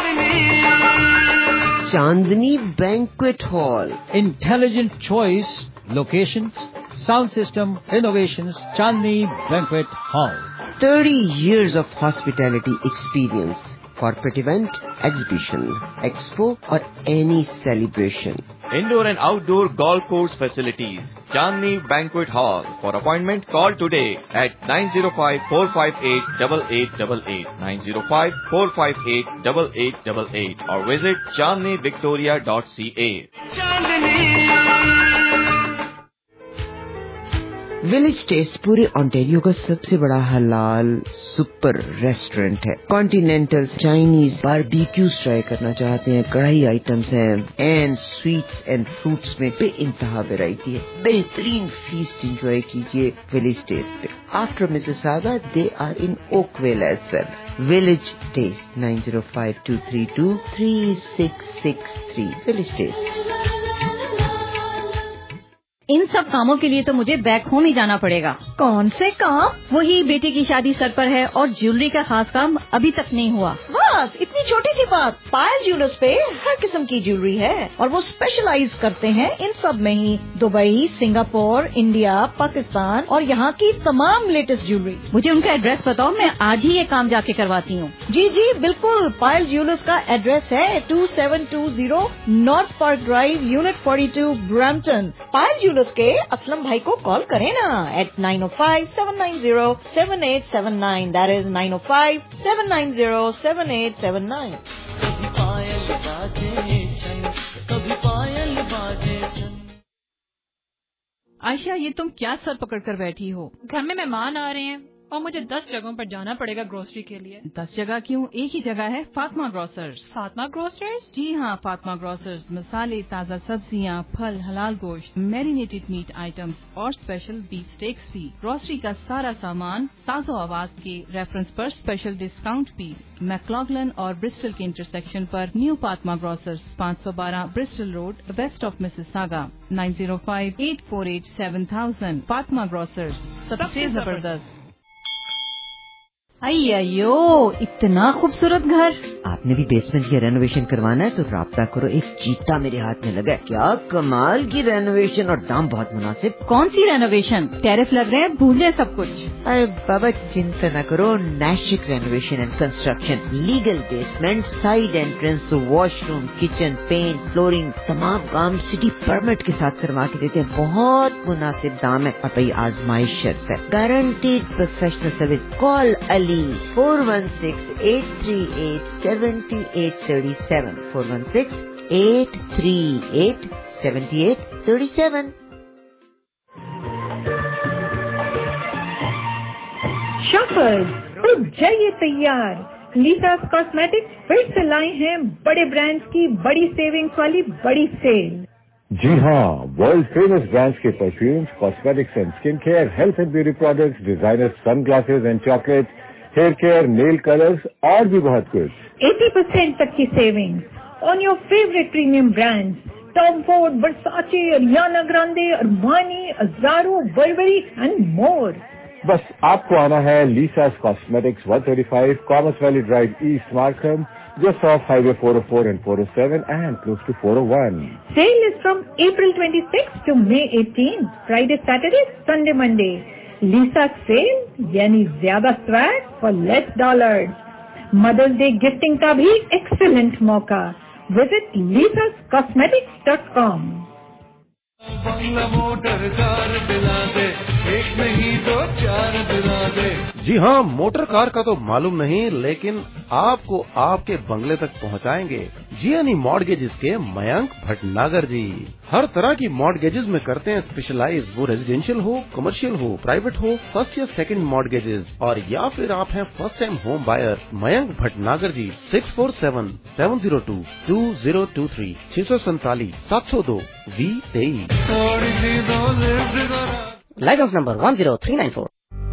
Speaker 1: Chandni Banquet Hall.
Speaker 10: Intelligent choice, locations, sound system, innovations, Chandni Banquet Hall.
Speaker 1: thirty years of hospitality experience. Corporate event, exhibition, expo or any celebration.
Speaker 7: Indoor and outdoor golf course facilities. Chandni Banquet Hall. For appointment, call today at nine zero five, four five eight, eight eight eight eight, nine zero five, four five eight, eight eight eight eight or visit chandni victoria dot c a.
Speaker 1: Village taste पूरे Ontario का सबसे बड़ा हलाल super restaurant है। Continental, Chinese, barbecues try करना चाहते हैं, कढ़ाई आइटम्स हैं एंड स्वीट्स एंड फ्रूट्स में बेइंतहा वैरायटी है। बेहतरीन फीस्ट एंजॉय कीजिए विलेज टेस्ट पे। After Mississauga they are in Oakville as well. Village taste nine zero five two three two three six six three. Village taste.
Speaker 8: इन सब कामों के लिए तो मुझे बैक होम ही जाना पड़ेगा।
Speaker 4: कौन से काम?
Speaker 8: वही बेटी की शादी सर पर है और ज्वेलरी का खास काम अभी तक नहीं हुआ।
Speaker 4: बस इतनी छोटी सी बात। पायल ज्वेलर्स पे हर किस्म की ज्वेलरी है और वो स्पेशलाइज करते हैं इन सब में ही। दुबई, सिंगापुर, इंडिया, पाकिस्तान और यहाँ की तमाम लेटेस्ट ज्वेलरी।
Speaker 8: मुझे उनका एड्रेस बताओ, मैं आज ही ये काम जाके करवाती हूँ।
Speaker 4: जी जी बिल्कुल। पायल ज्वेलर्स का एड्रेस है two seven two zero north park drive, unit forty two, Brampton. Payal jewellers के असलम भाई को कॉल करें ना eight nine oh five, seven nine zero, seven eight seven nine. That is nine oh five, seven nine zero, seven eight seven nine.
Speaker 20: कभी पायल बाजे छन, कभी पायल बाजे छन।
Speaker 5: आयशा, ये तुम क्या सर पकड़ कर बैठी हो?
Speaker 3: घर में मेहमान आ रहे हैं, और मुझे दस जगहों पर जाना पड़ेगा ग्रोसरी के लिए।
Speaker 5: दस जगह क्यों, एक ही जगह है, फातिमा ग्रोसर्स।
Speaker 3: फातिमा ग्रोसर्स?
Speaker 5: जी हाँ, फातिमा ग्रोसर्स मसाले, ताज़ा सब्जियाँ, फल, हलाल गोश्त, मैरिनेटेड मीट आइटम्स और स्पेशल बीफ स्टेक्स भी। ग्रोसरी का सारा सामान साजो आवाज के रेफरेंस पर स्पेशल डिस्काउंट भी। मैक्लॉगलन और ब्रिस्टल के इंटरसेक्शन पर न्यू फातिमा ग्रोसर्स, पाँच सौ बारह Bristol road, west of Mississauga, nine zero five eight four eight seven thousand. Fatima grocers, सबसे जबरदस्त। अयो, इतना खूबसूरत घर।
Speaker 1: आपने भी बेसमेंट की रेनोवेशन करवाना है तो राब्ता करो, एक चीता मेरे हाथ में लगा है। क्या कमाल की रेनोवेशन और दाम बहुत मुनासिब।
Speaker 5: कौन सी रेनोवेशन? टैरिफ लग रहे हैं, भूल जाए सब कुछ।
Speaker 1: अरे बाबा चिंता न करो, Naishik renovation and construction, legal basement, side entrance, washroom, kitchen, paint, flooring, तमाम काम सिटी परमिट के साथ करवा के देते हैं। बहुत मुनासिब दाम है और भाई आजमाइश शर्त है, guaranteed professional service. Call Ali four one six eight three eight seven eight three seven, four one six eight three eight seven eight three seven.
Speaker 2: Shoppers, तो जाइए तैयार, लीसास कॉस्मेटिक्स फिर से लाए हैं बड़े ब्रांड्स की बड़ी सेविंग्स वाली बड़ी सेल।
Speaker 22: जी हाँ, वर्ल्ड फेमस ब्रांड्स के perfumes, cosmetics and skin care, health and beauty products, designer sunglasses and chocolates, hair care, nail colours और भी बहुत कुछ।
Speaker 2: अस्सी परसेंट तक की savings on your favourite premium brands, Tom Ford, Versace, Ariana Grande, Armani, Azzaro, Burberry and more.
Speaker 22: बस आपको आना है Lisa's cosmetics, one thirty five commerce valley drive east, Markham, just off highway four oh four and four oh seven and close to four oh one.
Speaker 2: Sale is from April twenty-sixth to May eighteenth, Friday, Saturday, Sunday, Monday. Lisa sale यानी ज्यादा swag for less dollars. Mother's Day gifting का भी excellent मौका. Visit lisas cosmetics dot com.
Speaker 11: बंगला motor car दिला दे, एक नहीं दो चार दिला दे।
Speaker 12: जी हाँ, मोटर कार का तो मालूम नहीं, लेकिन आपको आपके बंगले तक पहुँचाएंगे जीएनई मॉर्गेजेस के मयंक भटनागर जी। हर तरह की मॉर्गेजेस में करते हैं स्पेशलाइज, वो रेजिडेंशियल हो, कमर्शियल हो, प्राइवेट हो, फर्स्ट या सेकंड मॉर्गेजेस, और या फिर आप हैं first time home buyer. Mayank Bhatnagar ji, six four seven seven zero two two zero two three, छह सौ सैतालीस सात सौ दो वी तेईस।
Speaker 13: Licence number one zero three nine four.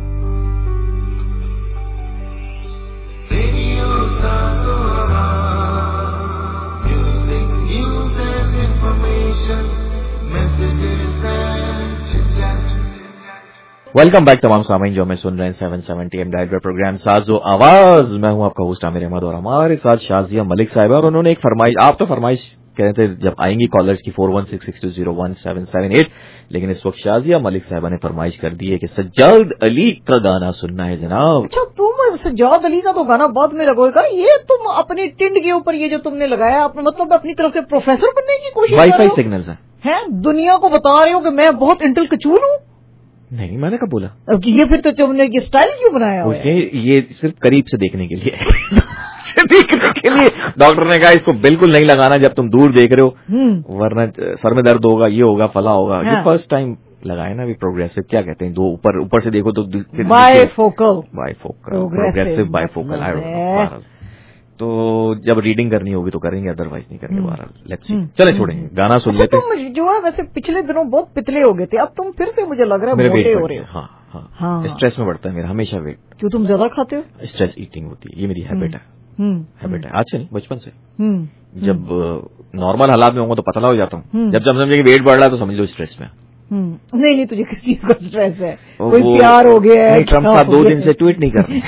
Speaker 19: Welcome back तमाम सामीन जो हमें सुन रहे हैं seven seventy M director program साजो आवाज। मैं हूं आपका होस्ट आमिर अहमद और हमारे साथ शाजिया मलिक साहिब है, और उन्होंने एक फरमाइश, आप तो फरमाइश कह रहे थे जब आएंगी कॉलर्स की four one six six two zero one seven seven eight, लेकिन इस वक्त शाजिया मलिक साहिबा ने फरमाइश कर दी है कि सज्जाद अली का गाना सुनना है जनाब।
Speaker 4: अच्छा, तुम सज्जाद अली का तो गाना बाद में लगोगा, ये तुम अपनी टिंड के ऊपर ये जो तुमने लगाया, अपने मतलब अपनी तरफ से प्रोफेसर बनने की कोशिश कर रहे हो?
Speaker 19: वाईफाई सिग्नल्स है,
Speaker 4: हैं? दुनिया को बता रहे हो कि मैं बहुत इंटेल कचूल हूँ?
Speaker 19: नहीं, मैंने कब बोला?
Speaker 4: अब ये फिर तो तुमने ये स्टाइल क्यों बनाया हुआ है?
Speaker 19: ये सिर्फ करीब से देखने के लिए देखने के लिए डॉक्टर ने कहा इसको बिल्कुल नहीं लगाना जब तुम दूर देख रहे हो, वरना सर में दर्द होगा, ये होगा, फला होगा। हाँ। ये फर्स्ट टाइम लगाए ना, अभी प्रोग्रेसिव क्या कहते हैं, दो ऊपर ऊपर से देखो तो
Speaker 4: bifocal,
Speaker 19: bifocal progressive bifocal. I don't know, तो जब रीडिंग करनी होगी तो करेंगे, अदरवाइज नहीं करेंगे। बहरहाल लेट्स सी, चले छोड़ेंगे, गाना सुन लेते हैं।
Speaker 4: तुम जो है वैसे पिछले दिनों बहुत पितले हो गए थे, अब तुम फिर से मुझे लग रहा है मोटे हो रहे हो।
Speaker 19: हाँ हाँ हाँ, स्ट्रेस में बढ़ता है मेरा हमेशा वेट।
Speaker 4: क्यों, तुम ज्यादा खाते हो?
Speaker 19: स्ट्रेस ईटिंग होती है, ये मेरी हैबिट है। हैबिट है आज से नहीं, बचपन से। जब नॉर्मल हालात में होगा तो पतला हो जाता हूँ, जब जब समझे वेट बढ़ रहा है तो समझ लो स्ट्रेस में।
Speaker 4: नहीं नहीं, तुझे किस चीज का स्ट्रेस है? कोई प्यार हो गया है?
Speaker 19: ट्रम्प साहब दो दिन से ट्वीट नहीं कर रहे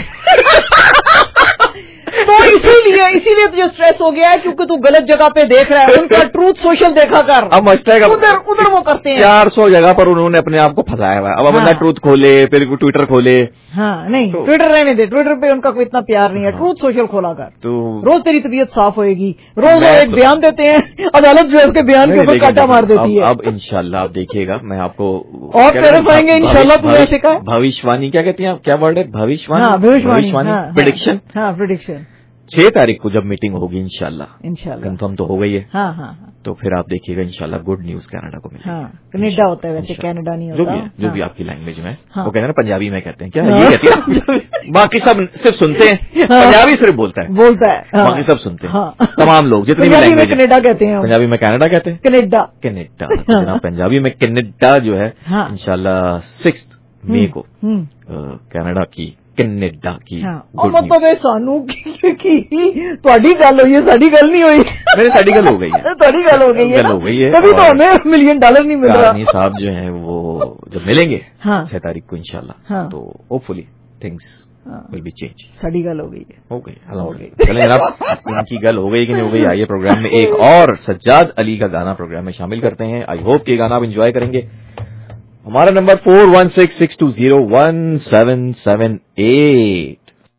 Speaker 4: तो इसीलिए इसीलिए तुझे स्ट्रेस हो गया है, क्योंकि तू गलत जगह पे देख रहा है। उनका ट्रूथ सोशल देखा कर।
Speaker 19: अब मसला
Speaker 4: उधर उधर वो करते हैं,
Speaker 19: चार सौ जगह पर उन्होंने अपने आप को फंसाया हुआ है। अब हाँ। अपना ट्रूथ खोले, फिर ट्विटर खोले।
Speaker 4: हाँ नहीं, तो, ट्विटर रहने दे, ट्विटर पे उनका कोई इतना प्यार नहीं है। हाँ। ट्रूथ सोशल खोला कर, तो रोज तेरी तबीयत साफ होएगी। रोज वो एक तो, बयान देते हैं, अदालत जो है उसके बयान के ऊपर कांटा मार देती है।
Speaker 19: अब इंशाल्लाह आप देखिएगा, मैं आपको
Speaker 4: और क्लैरिफाएंगे इंशाल्लाह। तुझे ऐसे कहा
Speaker 19: भविष्यवाणी क्या कहती है, क्या वर्ड है? भविष्यवाणी,
Speaker 4: भविष्यवाणी,
Speaker 19: प्रेडिक्शन।
Speaker 4: हाँ प्रेडिक्शन।
Speaker 19: छह तारीख को जब मीटिंग होगी इंशाल्लाह
Speaker 4: इंशाल्लाह
Speaker 19: कंफर्म तो हो गई है।
Speaker 4: हाँ हाँ हाँ
Speaker 19: तो फिर आप देखिएगा इंशाल्लाह गुड न्यूज कनाडा को मिलेगी।
Speaker 4: हाँ कनाडा होता है वैसे, कनाडा नहीं होता।
Speaker 19: जो भी है, जो
Speaker 4: हाँ।
Speaker 19: भी आपकी लैंग्वेज में
Speaker 4: हाँ।
Speaker 19: वो कहते हैं ना पंजाबी में कहते हैं क्या
Speaker 4: हाँ।
Speaker 19: ये कहती है बाकी सब सिर्फ सुनते हैं, पंजाबी सिर्फ बोलता है
Speaker 4: बोलता है हाँ।
Speaker 19: बाकी सब सुनते हैं
Speaker 4: हाँ।
Speaker 19: तमाम लोग जितनी भी
Speaker 4: पंजाबी में
Speaker 19: लैंग्वेज
Speaker 4: कनाडा कहते हैं,
Speaker 19: पंजाबी में कनाडा कहते हैं,
Speaker 4: कनाडा
Speaker 19: कनाडा तो जनाब पंजाबी में कनाडा जो है
Speaker 4: हाँ।
Speaker 19: इंशाल्लाह सिक्स मई को
Speaker 4: हम्म।
Speaker 19: कनाडा की कनाडा की
Speaker 4: और मतलब ਇਹ ਸਾਨੂੰ ਕੀ ਤੁਹਾਡੀ ਗੱਲ ਹੋਈ ਹੈ ਸਾਡੀ ਗੱਲ ਨਹੀਂ ਹੋਈ
Speaker 19: मेरी साड़ी गल हो गई है
Speaker 4: ਤੁਹਾਡੀ ਗੱਲ हो गई है
Speaker 19: गल हो गई है
Speaker 4: तभी तो हमें मिलियन डॉलर नहीं मिल रहा।
Speaker 19: रानी साहब जो है वो जब मिलेंगे
Speaker 4: हाँ।
Speaker 19: छह तारीख को इंशाल्लाह
Speaker 4: हाँ।
Speaker 19: तो hopefully things will be change.
Speaker 4: साड़ी गल हो गई है
Speaker 19: हो गई अल्हम्दुलिल्लाह। चलें जनाब इनकी गल हो गई कि नहीं हो गई, आइए प्रोग्राम में एक और सज्जाद अली का गाना प्रोग्राम में शामिल करते हैं। आई होप कि गाना आप एंजॉय करेंगे। हमारा number four one six six two zero one seven seven eight.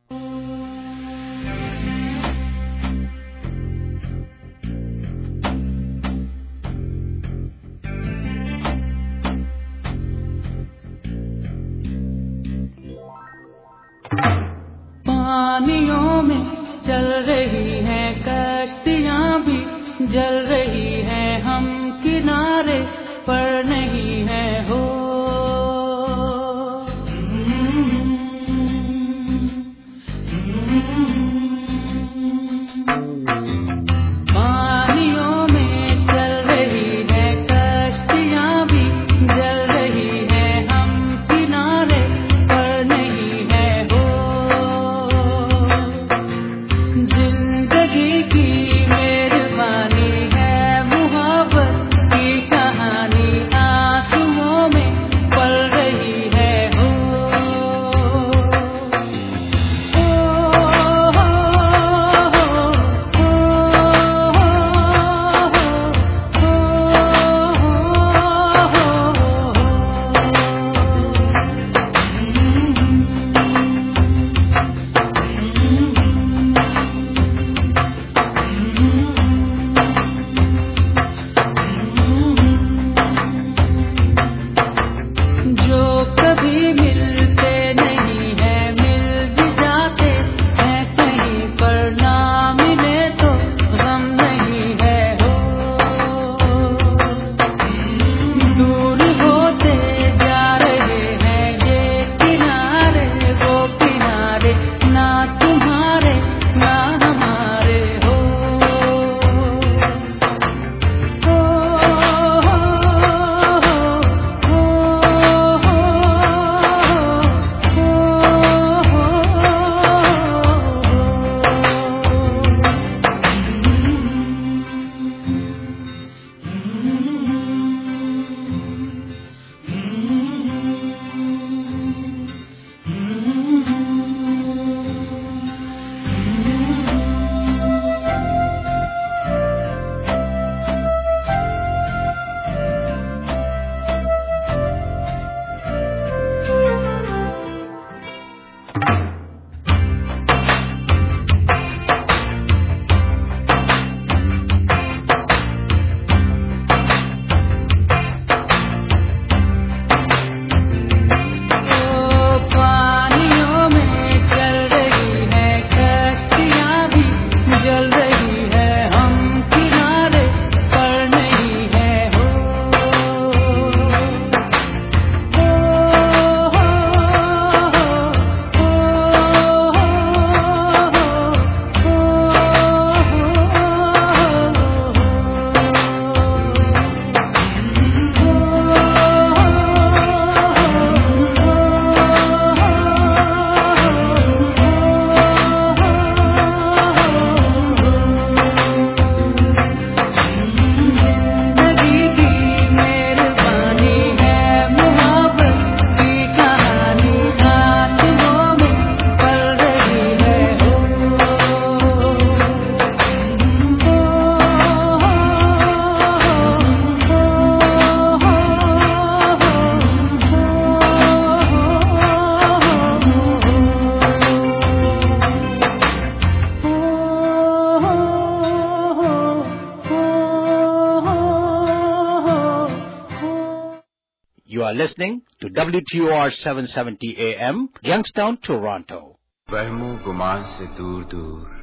Speaker 20: पानियों में चल रही हैं कश्तियां भी, जल रही हैं हम किनारे पर नहीं है हो। पानियों में चल रही हैं कश्तियां भी, जल रही हैं हम किनारे पर नहीं है हो। जिंदगी की मेहरबानी है मुहब्बत की कहानी आंसुओं में पल रही है हो। जो कभी मिलते नहीं है मिल भी जाते हैं कहीं पर, ना मिले तो गम नहीं है हो। दूर होते जा रहे हैं ये किनारे वो किनारे, ना तुम्हारे ना हमारे हो। पानियों में चल रही है कश्तियां भी, जल रही है हम किनारे पर नहीं है हो। जिंदगी की मेहरबानी है मुहब्बत की कहानी आंसुओं में पल रही है हो।
Speaker 14: You are listening to W T O R seven seventy A M, Youngstown, Toronto.
Speaker 15: वहमो गुमान से दूर दूर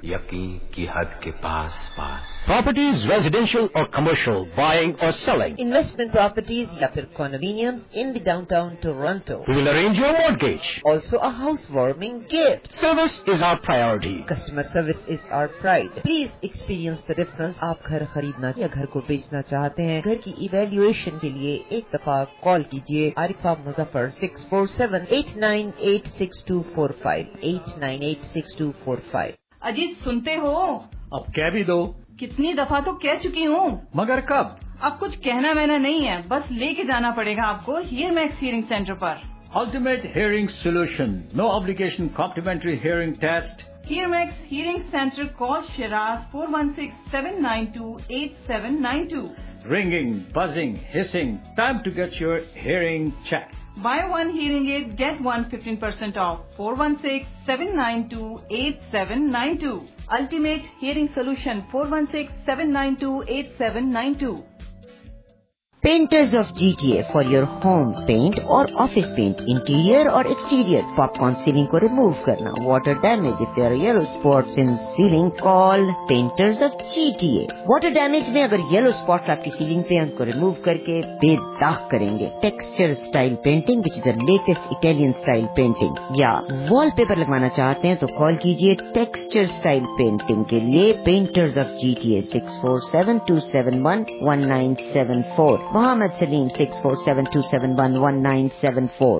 Speaker 15: यकीन की हद के पास पास।
Speaker 10: Properties, residential or commercial, buying or selling.
Speaker 1: Investment properties या फिर condominiums in the downtown Toronto.
Speaker 10: We will arrange your mortgage.
Speaker 1: Also a housewarming gift.
Speaker 10: Service is our priority.
Speaker 1: Customer service is our pride. Please experience the difference. आप घर खरीदना या घर को बेचना चाहते हैं, घर की इवेल्युएशन के लिए एक दफा कॉल कीजिए Arifa Muzaffar six four seven eight nine eight six two four five eight nine eight six two four five.
Speaker 16: Ajit सुनते हो?
Speaker 14: अब कह भी दो।
Speaker 16: कितनी दफा तो कह चुकी हूँ।
Speaker 14: मगर कब?
Speaker 16: अब कुछ कहना वहना नहीं है, बस लेके जाना पड़ेगा आपको हीयर मैक्स हियरिंग सेंटर पर।
Speaker 14: Ultimate Hearing Solution. No obligation complimentary hearing test.
Speaker 16: Hear Max Hearing Center. Call Shiraz four one six seven nine two eight seven nine two.
Speaker 14: Ringing, buzzing, hissing. Time to get your hearing checked.
Speaker 16: Buy one hearing aid, get one fifteen percent off. four one six seven nine two eight seven nine two. Ultimate Hearing Solution. four one six seven nine two eight seven nine two.
Speaker 1: Painters of G T A for your home paint और office paint, interior और exterior. Popcorn ceiling को remove करना. Water damage if there are yellow spots in ceiling, call Painters of G T A. Water damage में अगर yellow spots आपकी ceiling पे उनको remove करके बेदाग करेंगे. Texture style painting which is a latest Italian style painting. या wallpaper लगवाना चाहते हैं तो call कीजिए Texture style painting के लिए Painters of G T A six four seven two seven one one nine seven four. Mohammed Salim six four seven two seven one one nine seven four.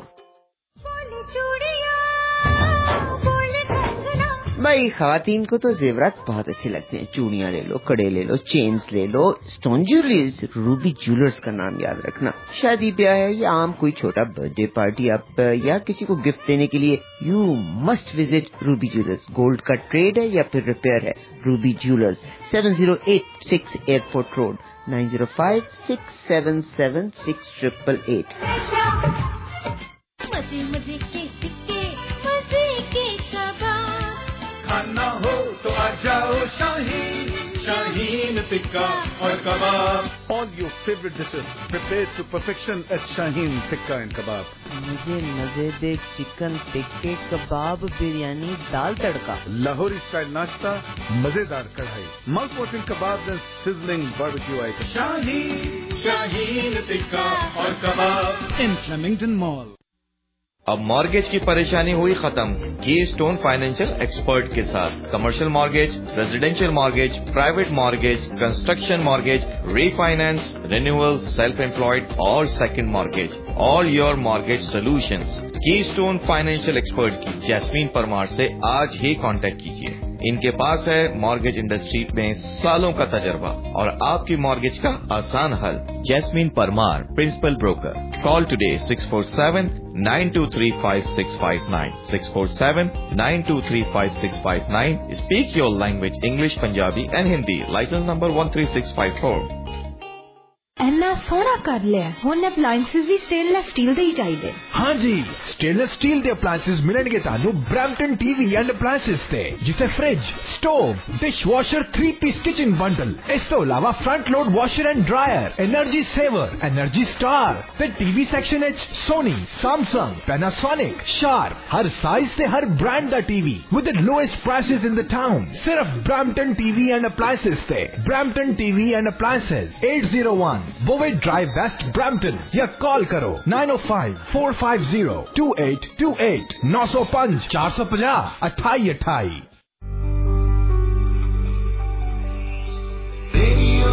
Speaker 1: भाई खवातीन को तो जेवरात बहुत अच्छे लगते हैं. चूड़ियां ले लो, कड़े ले लो, चेन्स ले लो. स्टोन ज्वेलरीज रूबी ज्वेलर्स का नाम याद रखना. शादी ब्याह है या आम कोई छोटा बर्थडे पार्टी आप या किसी को गिफ्ट देने के लिए you must visit ruby jewellers. Gold का ट्रेड है या फिर रिपेयर है, ruby jewellers. Seven zero eight six airport road nine zero five six seven seven six triple eight.
Speaker 21: मजे मजे के टिक्के, मजे के कबाब.
Speaker 11: खाना हो तो आ जाओ शाहीन, शाहीन टिक्का और कबाब.
Speaker 18: All your favorite dishes prepared to perfection at Shaheen Tikka and Kebab.
Speaker 1: मुझे मजेदार चिकन टिक्के, कबाब, बिरयानी, दाल तड़का.
Speaker 18: Lahori style नाश्ता, मजेदार कढ़ाई, mouth watering kebabs and sizzling barbecue items.
Speaker 11: Shaheen, Shaheen tikka और कबाब.
Speaker 6: In Flemington Mall.
Speaker 7: अब मॉर्गेज की परेशानी हुई खत्म की स्टोन फाइनेंशियल एक्सपर्ट के साथ. Commercial mortgage, residential mortgage, private mortgage, construction mortgage, refinance, renewal, self employed और second mortgage. All your mortgage solutions की स्टोन फाइनेंशियल एक्सपर्ट की जैस्मीन परमार से आज ही कांटेक्ट कीजिए. इनके पास है मॉर्गेज इंडस्ट्री में सालों का तजर्बा और आपकी मॉर्गेज का आसान हल. Jasmine Parmar, principal broker. Call today six four seven nine two three five six five nine six four seven nine two three five six five nine. Speak your language English, Punjabi and Hindi. Licence number one three six five four.
Speaker 5: ਇੰਨਾ ਸੋਹਣਾ ਕਰ ਲਿਆ. ਹੁਣ appliances ਵੀ stainless steel ਦੇ ਹੀ ਚਾਹੀਦੇ.
Speaker 10: हाँ जी, स्टेनलेस स्टील ਦੇ ਅਪਲਾਈਐਂਸਸ ਮਿਲਣਗੇ ਤੁਹਾਨੂੰ ਬ੍ਰੈਂਪਟਨ ਟੀਵੀ ਐਂਡ ਅਪਲਾਈਐਂਸਸ ਤੇ, ਜਿੱਥੇ fridge, stove, dishwasher three piece kitchen bundle. ਇਸ ਤੋਂ ਇਲਾਵਾ front load washer and dryer, energy saver, energy star ਤੇ ਟੀਵੀ ਸੈਕਸ਼ਨ ਵਿੱਚ ਸੋਨੀ, ਸੈਮਸੰਗ, ਪੈਨਾਸੋਨਿਕ, ਸ਼ਾਰਪ, ਹਰ ਸਾਈਜ਼ ਤੇ ਹਰ ਬ੍ਰਾਂਡ ਦਾ TV with the lowest prices in the town. ਸਿਰਫ ਬ੍ਰੈਂਪਟਨ ਟੀਵੀ ਐਂਡ ਅਪਲਾਈਐਂਸਸ ਤੇ. Brampton TV and appliances eight oh one Bovey Drive West, Brampton. या call करो nine oh five four five zero two eight two eight nine oh five four five zero अठाई अठाई.
Speaker 11: Radio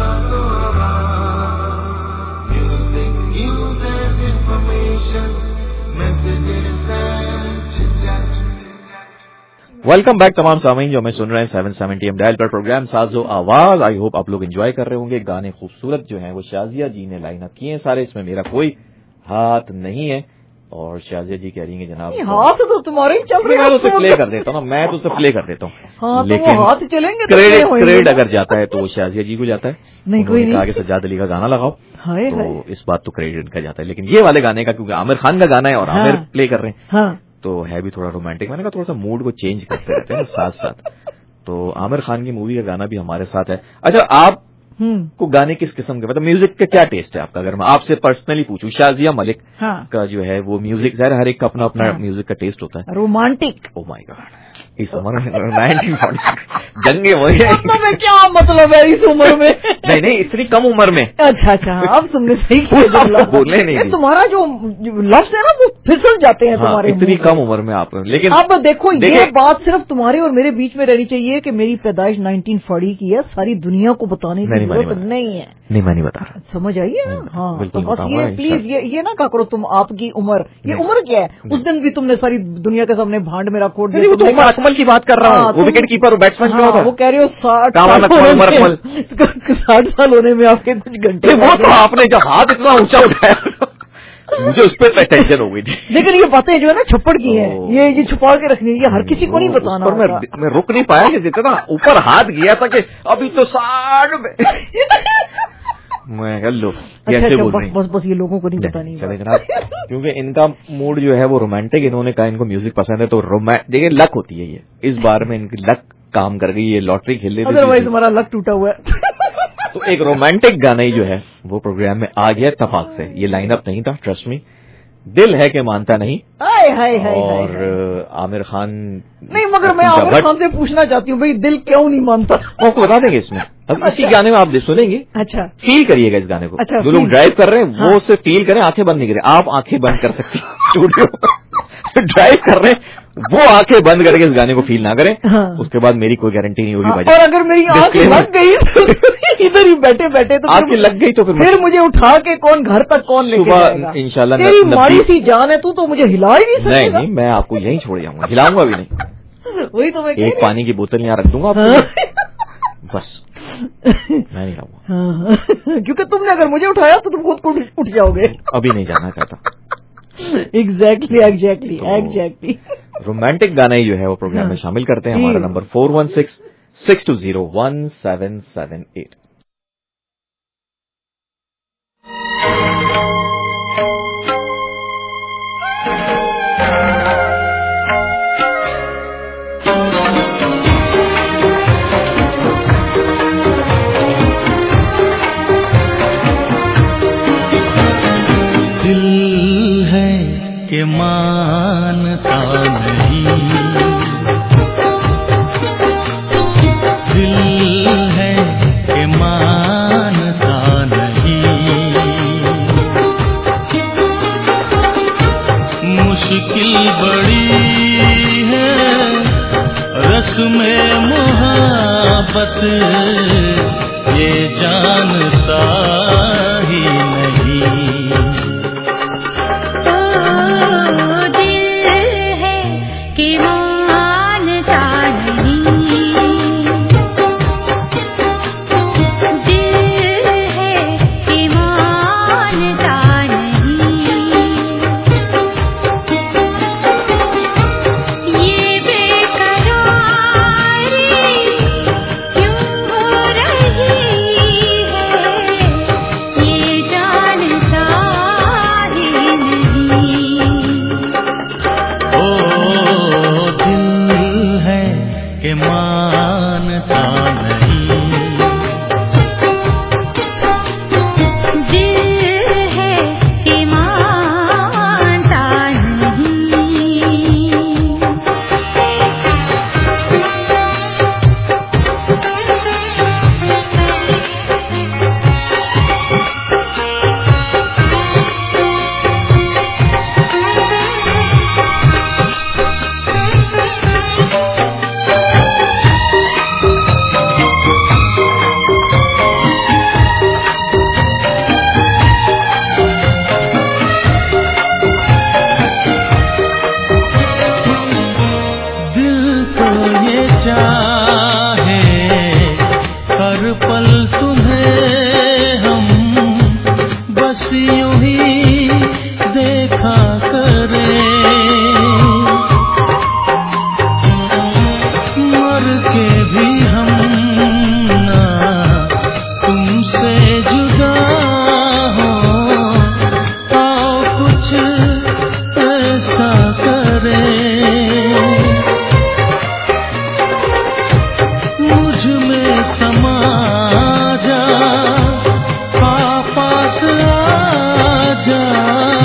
Speaker 11: music, news and information, messages and chitchat.
Speaker 19: Welcome back तमाम सामीन जो हमें सुन रहे हैं सेवन सेवेंटी एम डायल पर. प्रोग्राम साजो आवाज. आई होप आप लोग एंजॉय कर रहे होंगे. गाने खूबसूरत जो हैं वो शाजिया जी ने लाइन अप किए हैं सारे. इसमें मेरा कोई हाथ नहीं है और शाजिया जी कह रही हैं जनाब
Speaker 4: हाथ तो तुम्हारे ही चल रहे हैं.
Speaker 19: मैं उसे प्ले कर देता हूँ ना, मैं तो उसे प्ले कर देता हूँ.
Speaker 4: हाँ,
Speaker 19: लेकिन
Speaker 4: तो हाथ चलेंगे तो
Speaker 19: क्रेडिट क्रेडिट अगर जाता है तो वो शाजिया जी को जाता है.
Speaker 4: नहीं कोई नहीं.
Speaker 19: आगे सज्जाद अली का गाना लगाओ
Speaker 4: हाय
Speaker 19: तो इस बात तो क्रेडिट का जाता है. लेकिन ये वाले गाने का क्योंकि आमिर खान का गाना है और आमिर प्ले कर रहे हैं तो है भी थोड़ा रोमांटिक. मैंने कहा थोड़ा सा मूड को चेंज करते रहते हैं साथ साथ. तो आमिर खान की मूवी का गाना भी हमारे साथ है. अच्छा, आप को गाने किस किस्म के, मतलब म्यूजिक का क्या टेस्ट है आपका? अगर मैं आपसे पर्सनली पूछूं, शाजिया मलिक हाँ. का जो है वो म्यूजिक, ज़ाहिर हर एक का अपना अपना हाँ. म्यूजिक का टेस्ट होता है.
Speaker 4: रोमांटिक.
Speaker 19: ओह माय गॉड, इस उम्र में नाइनटीन फोर्टी जंगे वही है।
Speaker 4: में क्या मतलब है इस उम्र में?
Speaker 19: नहीं नहीं इतनी कम उम्र में।
Speaker 4: अच्छा अच्छा अब तुमने सही किया।
Speaker 19: बोलने नहीं
Speaker 4: तुम्हारा जो लफ्ज है ना वो फिसल जाते हैं तुम्हारे।
Speaker 19: इतनी कम उम्र में आप। लेकिन
Speaker 4: अब देखो ये बात सिर्फ तुम्हारे और मेरे बीच में रहनी चाहिए कि मेरी पैदाइश नाइनटीन फोर्टी की है, सारी दुनिया को बताने की जरूरत नहीं है।
Speaker 19: नहीं मैं नहीं बता रहा।
Speaker 4: समझ आइए ना? हाँ तो बस ये प्लीज ये ये ना कहा करो तुम आपकी उम्र, ये उम्र क्या है? उस दिन भी तुमने सारी दुनिया के सामने भांड मेरा खोट दिया।
Speaker 19: तो उमर अकमल की बात कर रहा हूँ, वो विकेट कीपर बैट्समैन क्या होता है?
Speaker 4: वो कह रहे हो साठ साठ साल होने में आपके कुछ घंटे।
Speaker 19: वो तो आपने जो हाथ इतना ऊंचा उठाया मुझे उस पर टेंशन हो गई थी।
Speaker 4: लेकिन ये बातें जो है ना छप्पड़ की है, ये ये छुपा के रखनी है, ये हर किसी को नहीं बताना।
Speaker 19: मैं, मैं रुक नहीं पाया कि जितना ऊपर हाथ गया था कि अभी तो साठ में मैं लो
Speaker 4: कैसे बोल रहे हैं। बस बस ये लोगों को नहीं बतानी।
Speaker 19: चले जनाब, क्योंकि इनका मूड जो है वो रोमांटिक, इन्होंने कहा इनको म्यूजिक पसंद है तो रोमांटिक। देखिए लक होती है ये, इस बार में इनकी लक काम कर गई, ये लॉटरी खेल रही थी।
Speaker 4: अदरवाइज हमारा लक टूटा हुआ है।
Speaker 19: तो एक रोमांटिक गाना ही जो है वो प्रोग्राम में आ गया तफाक से। ये लाइनअप नहीं था, ट्रस्ट मी। दिल है कि मानता नहीं
Speaker 4: हाय हाय हाय
Speaker 19: और आमिर खान।
Speaker 4: नहीं मगर मैं आमिर खान से पूछना चाहती हूँ भाई दिल क्यों नहीं मानता?
Speaker 19: आपको बता देंगे इसमें। अब इसी गाने में आप सुनेंगे।
Speaker 4: अच्छा
Speaker 19: फील करिएगा इस गाने को।
Speaker 4: अच्छा,
Speaker 19: जो लोग ड्राइव कर रहे हैं हाँ। वो उससे फील करें, आंखें बंद नहीं करें। आप आंखें बंद कर सकती स्टूडियो ड्राइव कर रहे हैं वो आंखें बंद करके इस गाने को फील ना करें। हाँ। उसके बाद मेरी कोई गारंटी नहीं होगी।
Speaker 4: हाँ। और अगर मेरी आंख लग गई तो इधर ही बैठे बैठे तो
Speaker 19: आपकी लग गई तो फिर
Speaker 4: फिर मुझे उठा के कौन घर तक कौन लेके जाएगा?
Speaker 19: इंशाल्लाह
Speaker 4: तेरी माड़ी सी जान है तू तो मुझे हिला ही नहीं सकेगा।
Speaker 19: नहीं नहीं मैं आपको यहीं छोड़ जाऊंगा, हिलाऊंगा भी नहीं।
Speaker 4: वही तो मैं
Speaker 19: एक पानी की बोतल यहाँ रख दूंगा आपको। बस मैं नहीं लाऊंगा।
Speaker 4: क्योंकि तुमने अगर मुझे उठाया तो तुम खुद को उठ जाओगे।
Speaker 19: अभी नहीं जाना चाहता।
Speaker 4: एग्जैक्टली एग्जैक्टली एग्जैक्टली
Speaker 19: रोमांटिक गाना ही जो है वो प्रोग्राम हाँ। में शामिल करते हैं। हमारा number four one six six two zero one seven seven eight.
Speaker 11: के मानता नहीं, दिल है के मानता नहीं, मुश्किल बड़ी है रस्म मोहब्बत ये जानता ही नहीं।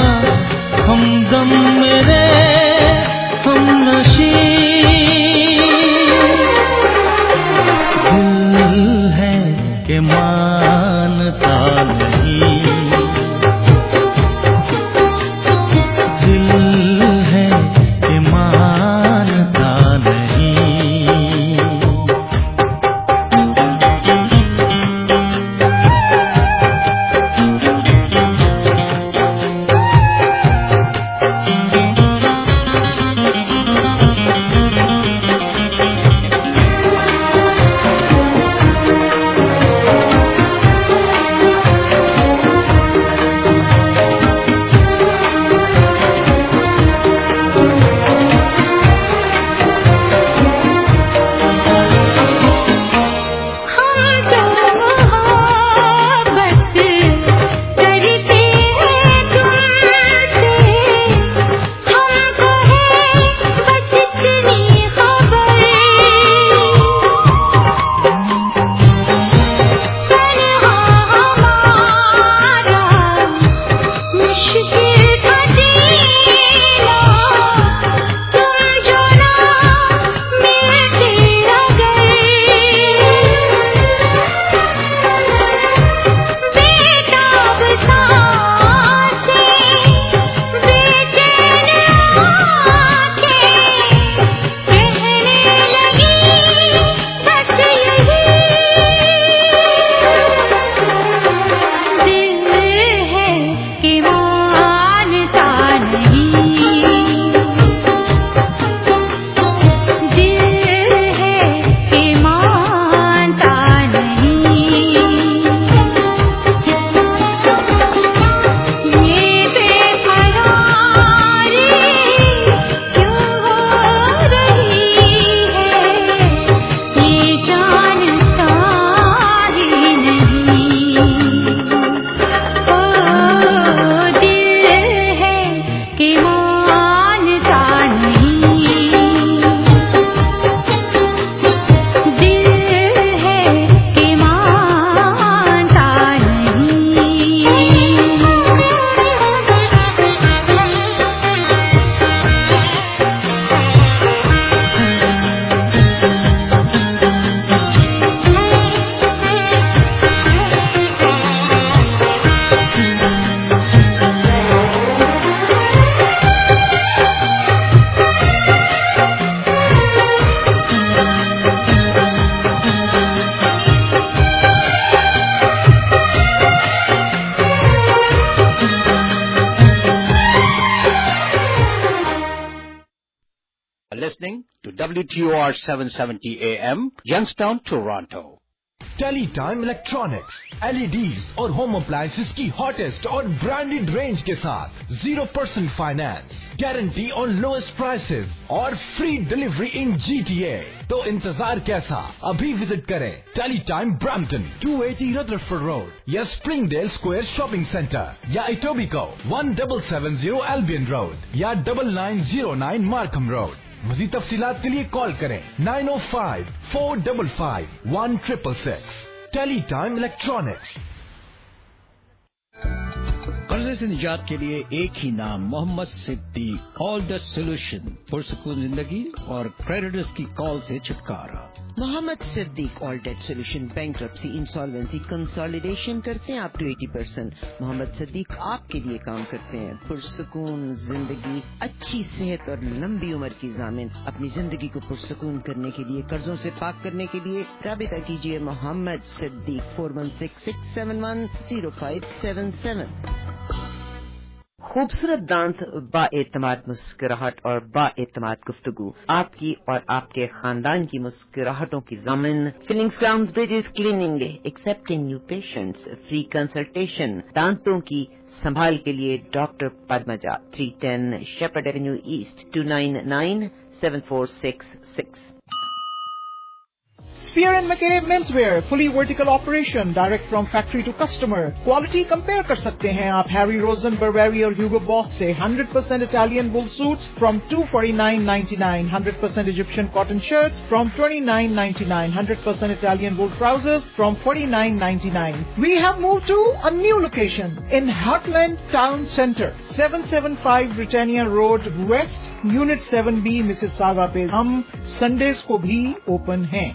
Speaker 11: हमदम मेरे हम नशी नहीं, दिल है कि मानता नहीं।
Speaker 14: Listening to W T O R seven seventy A M, Youngstown, Toronto.
Speaker 10: Teletime electronics, LEDs और होम अप्लायंसेस की हॉटेस्ट और ब्रांडेड रेंज के साथ zero percent finance, guarantee on lowest prices और फ्री डिलीवरी इन जीटीए। तो इंतजार कैसा, अभी विजिट करें Teletime Brampton two eighty Rutherford road या स्प्रिंगडेल स्क्वायर शॉपिंग सेंटर या Etobicoke one double seven zero Albion road या double nine zero nine Markham road. मज़ीद तफसीलात के लिए कॉल करें nine oh five four double five one triple six. Teletime electronics.
Speaker 14: कर्जे से निजात के लिए एक ही नाम, Mohammad Siddiq. All the solution, पुरसुकून जिंदगी और क्रेडिटर्स की कॉल से छुटकारा।
Speaker 1: Mohammad Siddiq all debt solution, bankruptcy, insolvency, consolidation करते हैं up to eighty percent. Mohammad Siddiq आपके लिए काम करते हैं। पुरसुकून जिंदगी, अच्छी सेहत और लंबी उम्र की जामिन। अपनी जिंदगी को पुरसुकून करने के लिए, कर्जों से पाक करने के लिए राबिता कीजिए Mohammad Siddiq four one six six seven one zero five seven seven. खूबसूरत दांत, बाएतमाद मुस्कुराहट और बाएतमाद गुफ्तगू, आपकी और आपके खानदान की मुस्कुराहटों की ज़मीन। Fillings, crowns, bridges, cleaning, accepting new patients, free consultation. दांतों की संभाल के लिए doctor Padmaja, three ten Sheppard avenue east, two nine nine seven four six six.
Speaker 9: Spear and McCabe Menswear, fully vertical operation, direct from factory to customer. Quality compare कर सकते हैं आप Harry Rosen, Burberry और Hugo Boss से। one hundred percent Italian wool suits from two forty-nine ninety-nine, one hundred percent Egyptian cotton shirts from twenty-nine ninety-nine, one hundred percent Italian wool trousers from forty-nine ninety-nine. We have moved to a new location in Heartland Town Center, seven seventy-five Britannia Road West, Unit seven B, Mississauga पे हम Sundays को भी open हैं। ज्यादा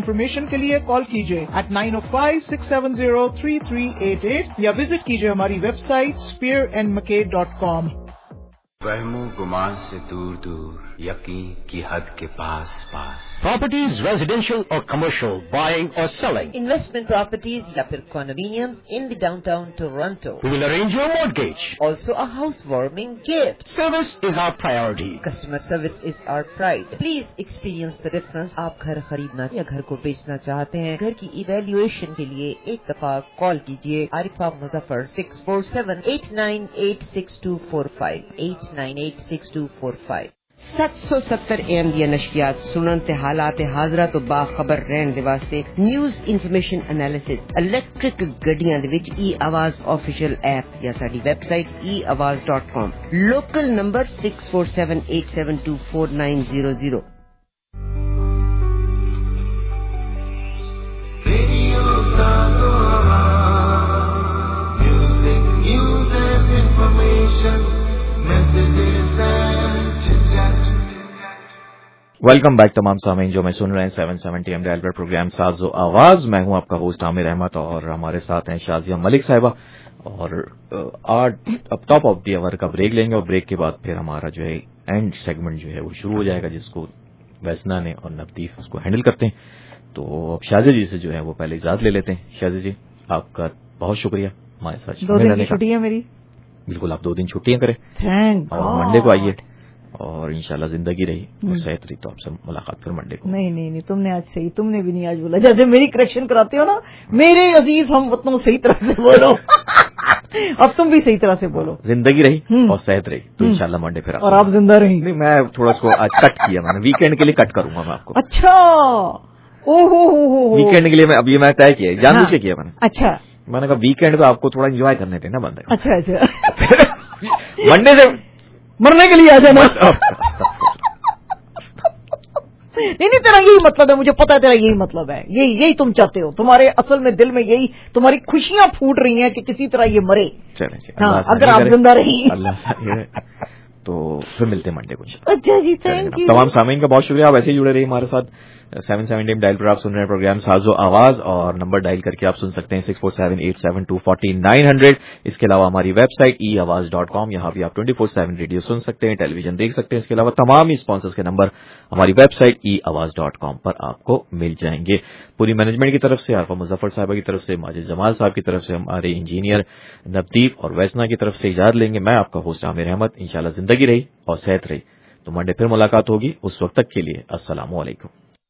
Speaker 9: information के लिए call कीजिए eight nine oh five six seven zero three three eight eight या विजिट कीजिए हमारी website Spear and McCabe dot com.
Speaker 15: वहमो गुमान से दूर दूर, यकीन की हद के पास पास।
Speaker 10: Properties, residential or commercial, buying or selling.
Speaker 1: Investment properties या फिर condominiums in the downtown Toronto.
Speaker 10: We will arrange your mortgage.
Speaker 1: Also a housewarming gift.
Speaker 10: Service is our priority.
Speaker 1: Customer service is our pride. Please experience the difference. आप घर खरीदना या घर को बेचना चाहते हैं, घर की इवैल्यूएशन के लिए एक दफा कॉल कीजिए Arifa Muzaffar six four seven eight nine eight six two four five eight nine eight six two four five. सत्त सौ सत्तर एम दी नशियात सुनन ते हालात हाजरा तो बाखबर रहन दे वास्ते न्यूज़ इन्फॉर्मेशन एनालिसिस इलेक्ट्रिक गड्डियां दे विच ई आवाज ऑफिशियल ऐप या साडी वेबसाइट ई आवाज dot com. Local number six four seven eight seven two four nine zero zero.
Speaker 11: Music, news and information, messages and chit-chat.
Speaker 19: Welcome back तमाम सामीन जो मैं सुन रहे हैं सेवन सेवेंटी एम डायल पर प्रोग्राम साजो आवाज। मैं हूं आपका होस्ट आमिर अहमद और हमारे साथ हैं शाजिया मलिक साहिबा। और आज अब टॉप ऑफ दी आवर का ब्रेक लेंगे और ब्रेक के बाद फिर हमारा जो है एंड सेगमेंट जो है वो शुरू हो जाएगा, जिसको वैसना ने और नवदीप उसको हैंडल करते हैं। तो अब शाजिया जी से जो है वो पहले इजाजत ले लेते हैं। शाजिया जी आपका बहुत शुक्रिया हमारे साथ
Speaker 4: रहने का। छुट्टी है मेरी,
Speaker 19: बिल्कुल आप दो दिन छुट्टियां करें
Speaker 4: थैंक
Speaker 19: और मंडे को आइए और इंशाल्लाह जिंदगी रही और सेहत रही तो आपसे मुलाकात फिर मंडे को।
Speaker 4: नहीं नहीं नहीं तुमने आज सही, तुमने भी नहीं आज बोला। जैसे मेरी करेक्शन कराते हो ना मेरे अजीज हम वतनों, सही तरह से बोलो। अब तुम भी सही तरह से बोलो।
Speaker 19: जिंदगी रही और सेहत रही तो इंशाल्लाह मंडे फिर।
Speaker 4: और आप जिंदा रही।
Speaker 19: नहीं मैं थोड़ा इसको आज कट किया, मैंने वीकेंड के लिए कट करूंगा मैं आपको।
Speaker 4: अच्छा ओहो हो हो
Speaker 19: वीकेंड के लिए मैं अब ये मैं तय किया, जानबूझ के किया मैंने।
Speaker 4: अच्छा
Speaker 19: मैंने कहा वीकेंड पे आपको थोड़ा एंजॉय करने थे ना बंदे।
Speaker 4: अच्छा अच्छा
Speaker 19: मंडे से
Speaker 4: मरने के लिए आ जाना। नहीं नहीं तेरा यही मतलब है, मुझे पता है तेरा यही मतलब है, यही यही तुम चाहते हो। तुम्हारे असल में दिल में यही तुम्हारी खुशियां फूट रही हैं कि किसी तरह ये मरे।
Speaker 19: चले चले
Speaker 4: हाँ, अगर आप जिंदा रही
Speaker 19: अल्लाह तो फिर मिलते हैं मंडे को।
Speaker 4: अच्छा जी थैंक यू।
Speaker 19: तमाम सामीन का बहुत शुक्रिया, आप ऐसे ही जुड़े रहिए हमारे साथ। सेवन सेवेंटी एम डायल पर आप सुन रहे हैं प्रोग्राम साजो आवाज और नंबर डायल करके आप सुन सकते हैं six four seven eight seven two forty nine hundred. इसके अलावा हमारी वेबसाइट ई आवाज डॉट कॉम, यहाँ भी आप ट्वेंटी फोर सेवन रेडियो सुन सकते हैं, टेलीविजन देख सकते हैं। इसके अलावा तमाम ही स्पॉन्सर्स के नंबर हमारी वेबसाइट ई आवाज डॉट कॉम पर आपको मिल जाएंगे। पूरी मैनेजमेंट की तरफ से, आरफा मुजफ्फर साहबा की तरफ से, माजिद जमाल साहब की तरफ से, हमारे इंजीनियर नवदीप और वैसना की तरफ से इजाजत लेंगे। मैं आपका होस्ट आमिर अहमद। इंशाल्लाह जिंदगी रही और सेहत रही तो मंडे फिर मुलाकात होगी। उस वक्त तक के लिए अस्सलाम वालेकुम।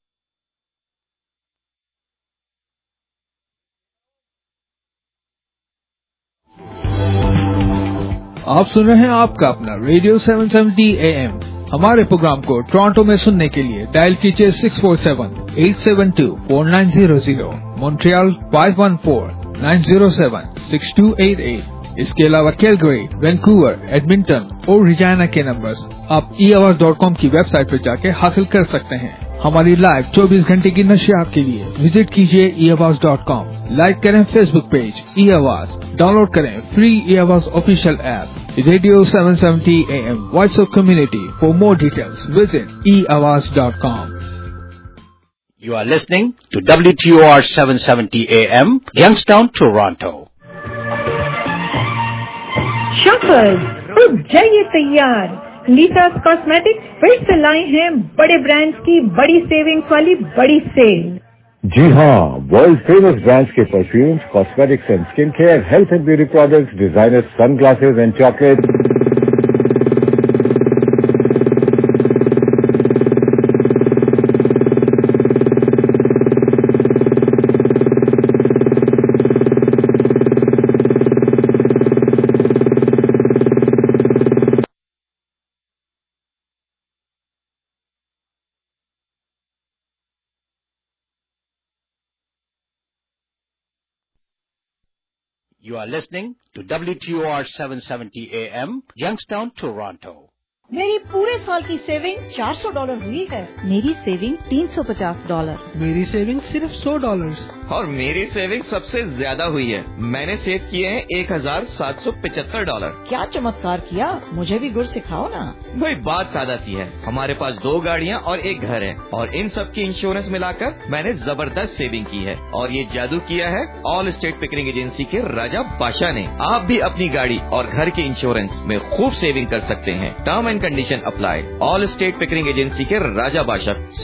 Speaker 8: आप सुन रहे हैं आपका अपना radio seven seventy A M. हमारे प्रोग्राम को टोरंटो में सुनने के लिए डायल कीजिए six four seven eight seven two four nine zero zero, Montreal five one four nine zero seven six two eight eight. इसके अलावा कैलगरी, वैंकूवर, एडमिंटन और रिजाना के नंबर्स आप ई आवाज डॉट कॉम की वेबसाइट पर जाके हासिल कर सकते हैं। हमारी लाइव चौबीस घंटे की नशियात के लिए विजिट कीजिए ई आवाज डॉट कॉम। लाइक करें Facebook page e Awaz, download करें free e Awaz official app radio seven seventy A M voice of community. For more details visit e आवाज dot com.
Speaker 10: You are listening to W T O R seven seventy A M, Youngstown, Toronto.
Speaker 2: Shoppers हो जाइए तैयार, लीसास cosmetics फिर से लाए हैं बड़े brands की बड़ी सेविंग्स वाली बड़ी सेल।
Speaker 22: जी हाँ, वर्ल्ड फेमस ब्रांड्स के perfumes, cosmetics and skin care, health and beauty products, designer sunglasses and chocolate.
Speaker 10: You are listening to W T O R seven seventy A M, Youngstown, Toronto.
Speaker 4: मेरी पूरे साल की saving चार सौ dollar हुई है।
Speaker 5: मेरी सेविंग तीन सौ पचास डॉलर।
Speaker 3: मेरी सेविंग सिर्फ सौ डॉलर।
Speaker 7: और मेरी सेविंग सबसे ज्यादा हुई है। मैंने सेव किए हैं एक हजार सात सौ पिचहत्तर डॉलर।
Speaker 4: क्या चमत्कार किया, मुझे भी गुर सिखाओ ना।
Speaker 7: भाई बात सादा सी है, हमारे पास दो गाड़ियाँ और एक घर है और इन सब की इंश्योरेंस मिलाकर मैंने जबरदस्त सेविंग की है। और ये जादू किया है ऑल स्टेट पिकरिंग एजेंसी के राजा बादशाह ने। आप भी अपनी गाड़ी और घर के इंश्योरेंस में खूब सेविंग कर सकते हैं। Term and condition apply. All state Pickering agency के राजा बादशाह।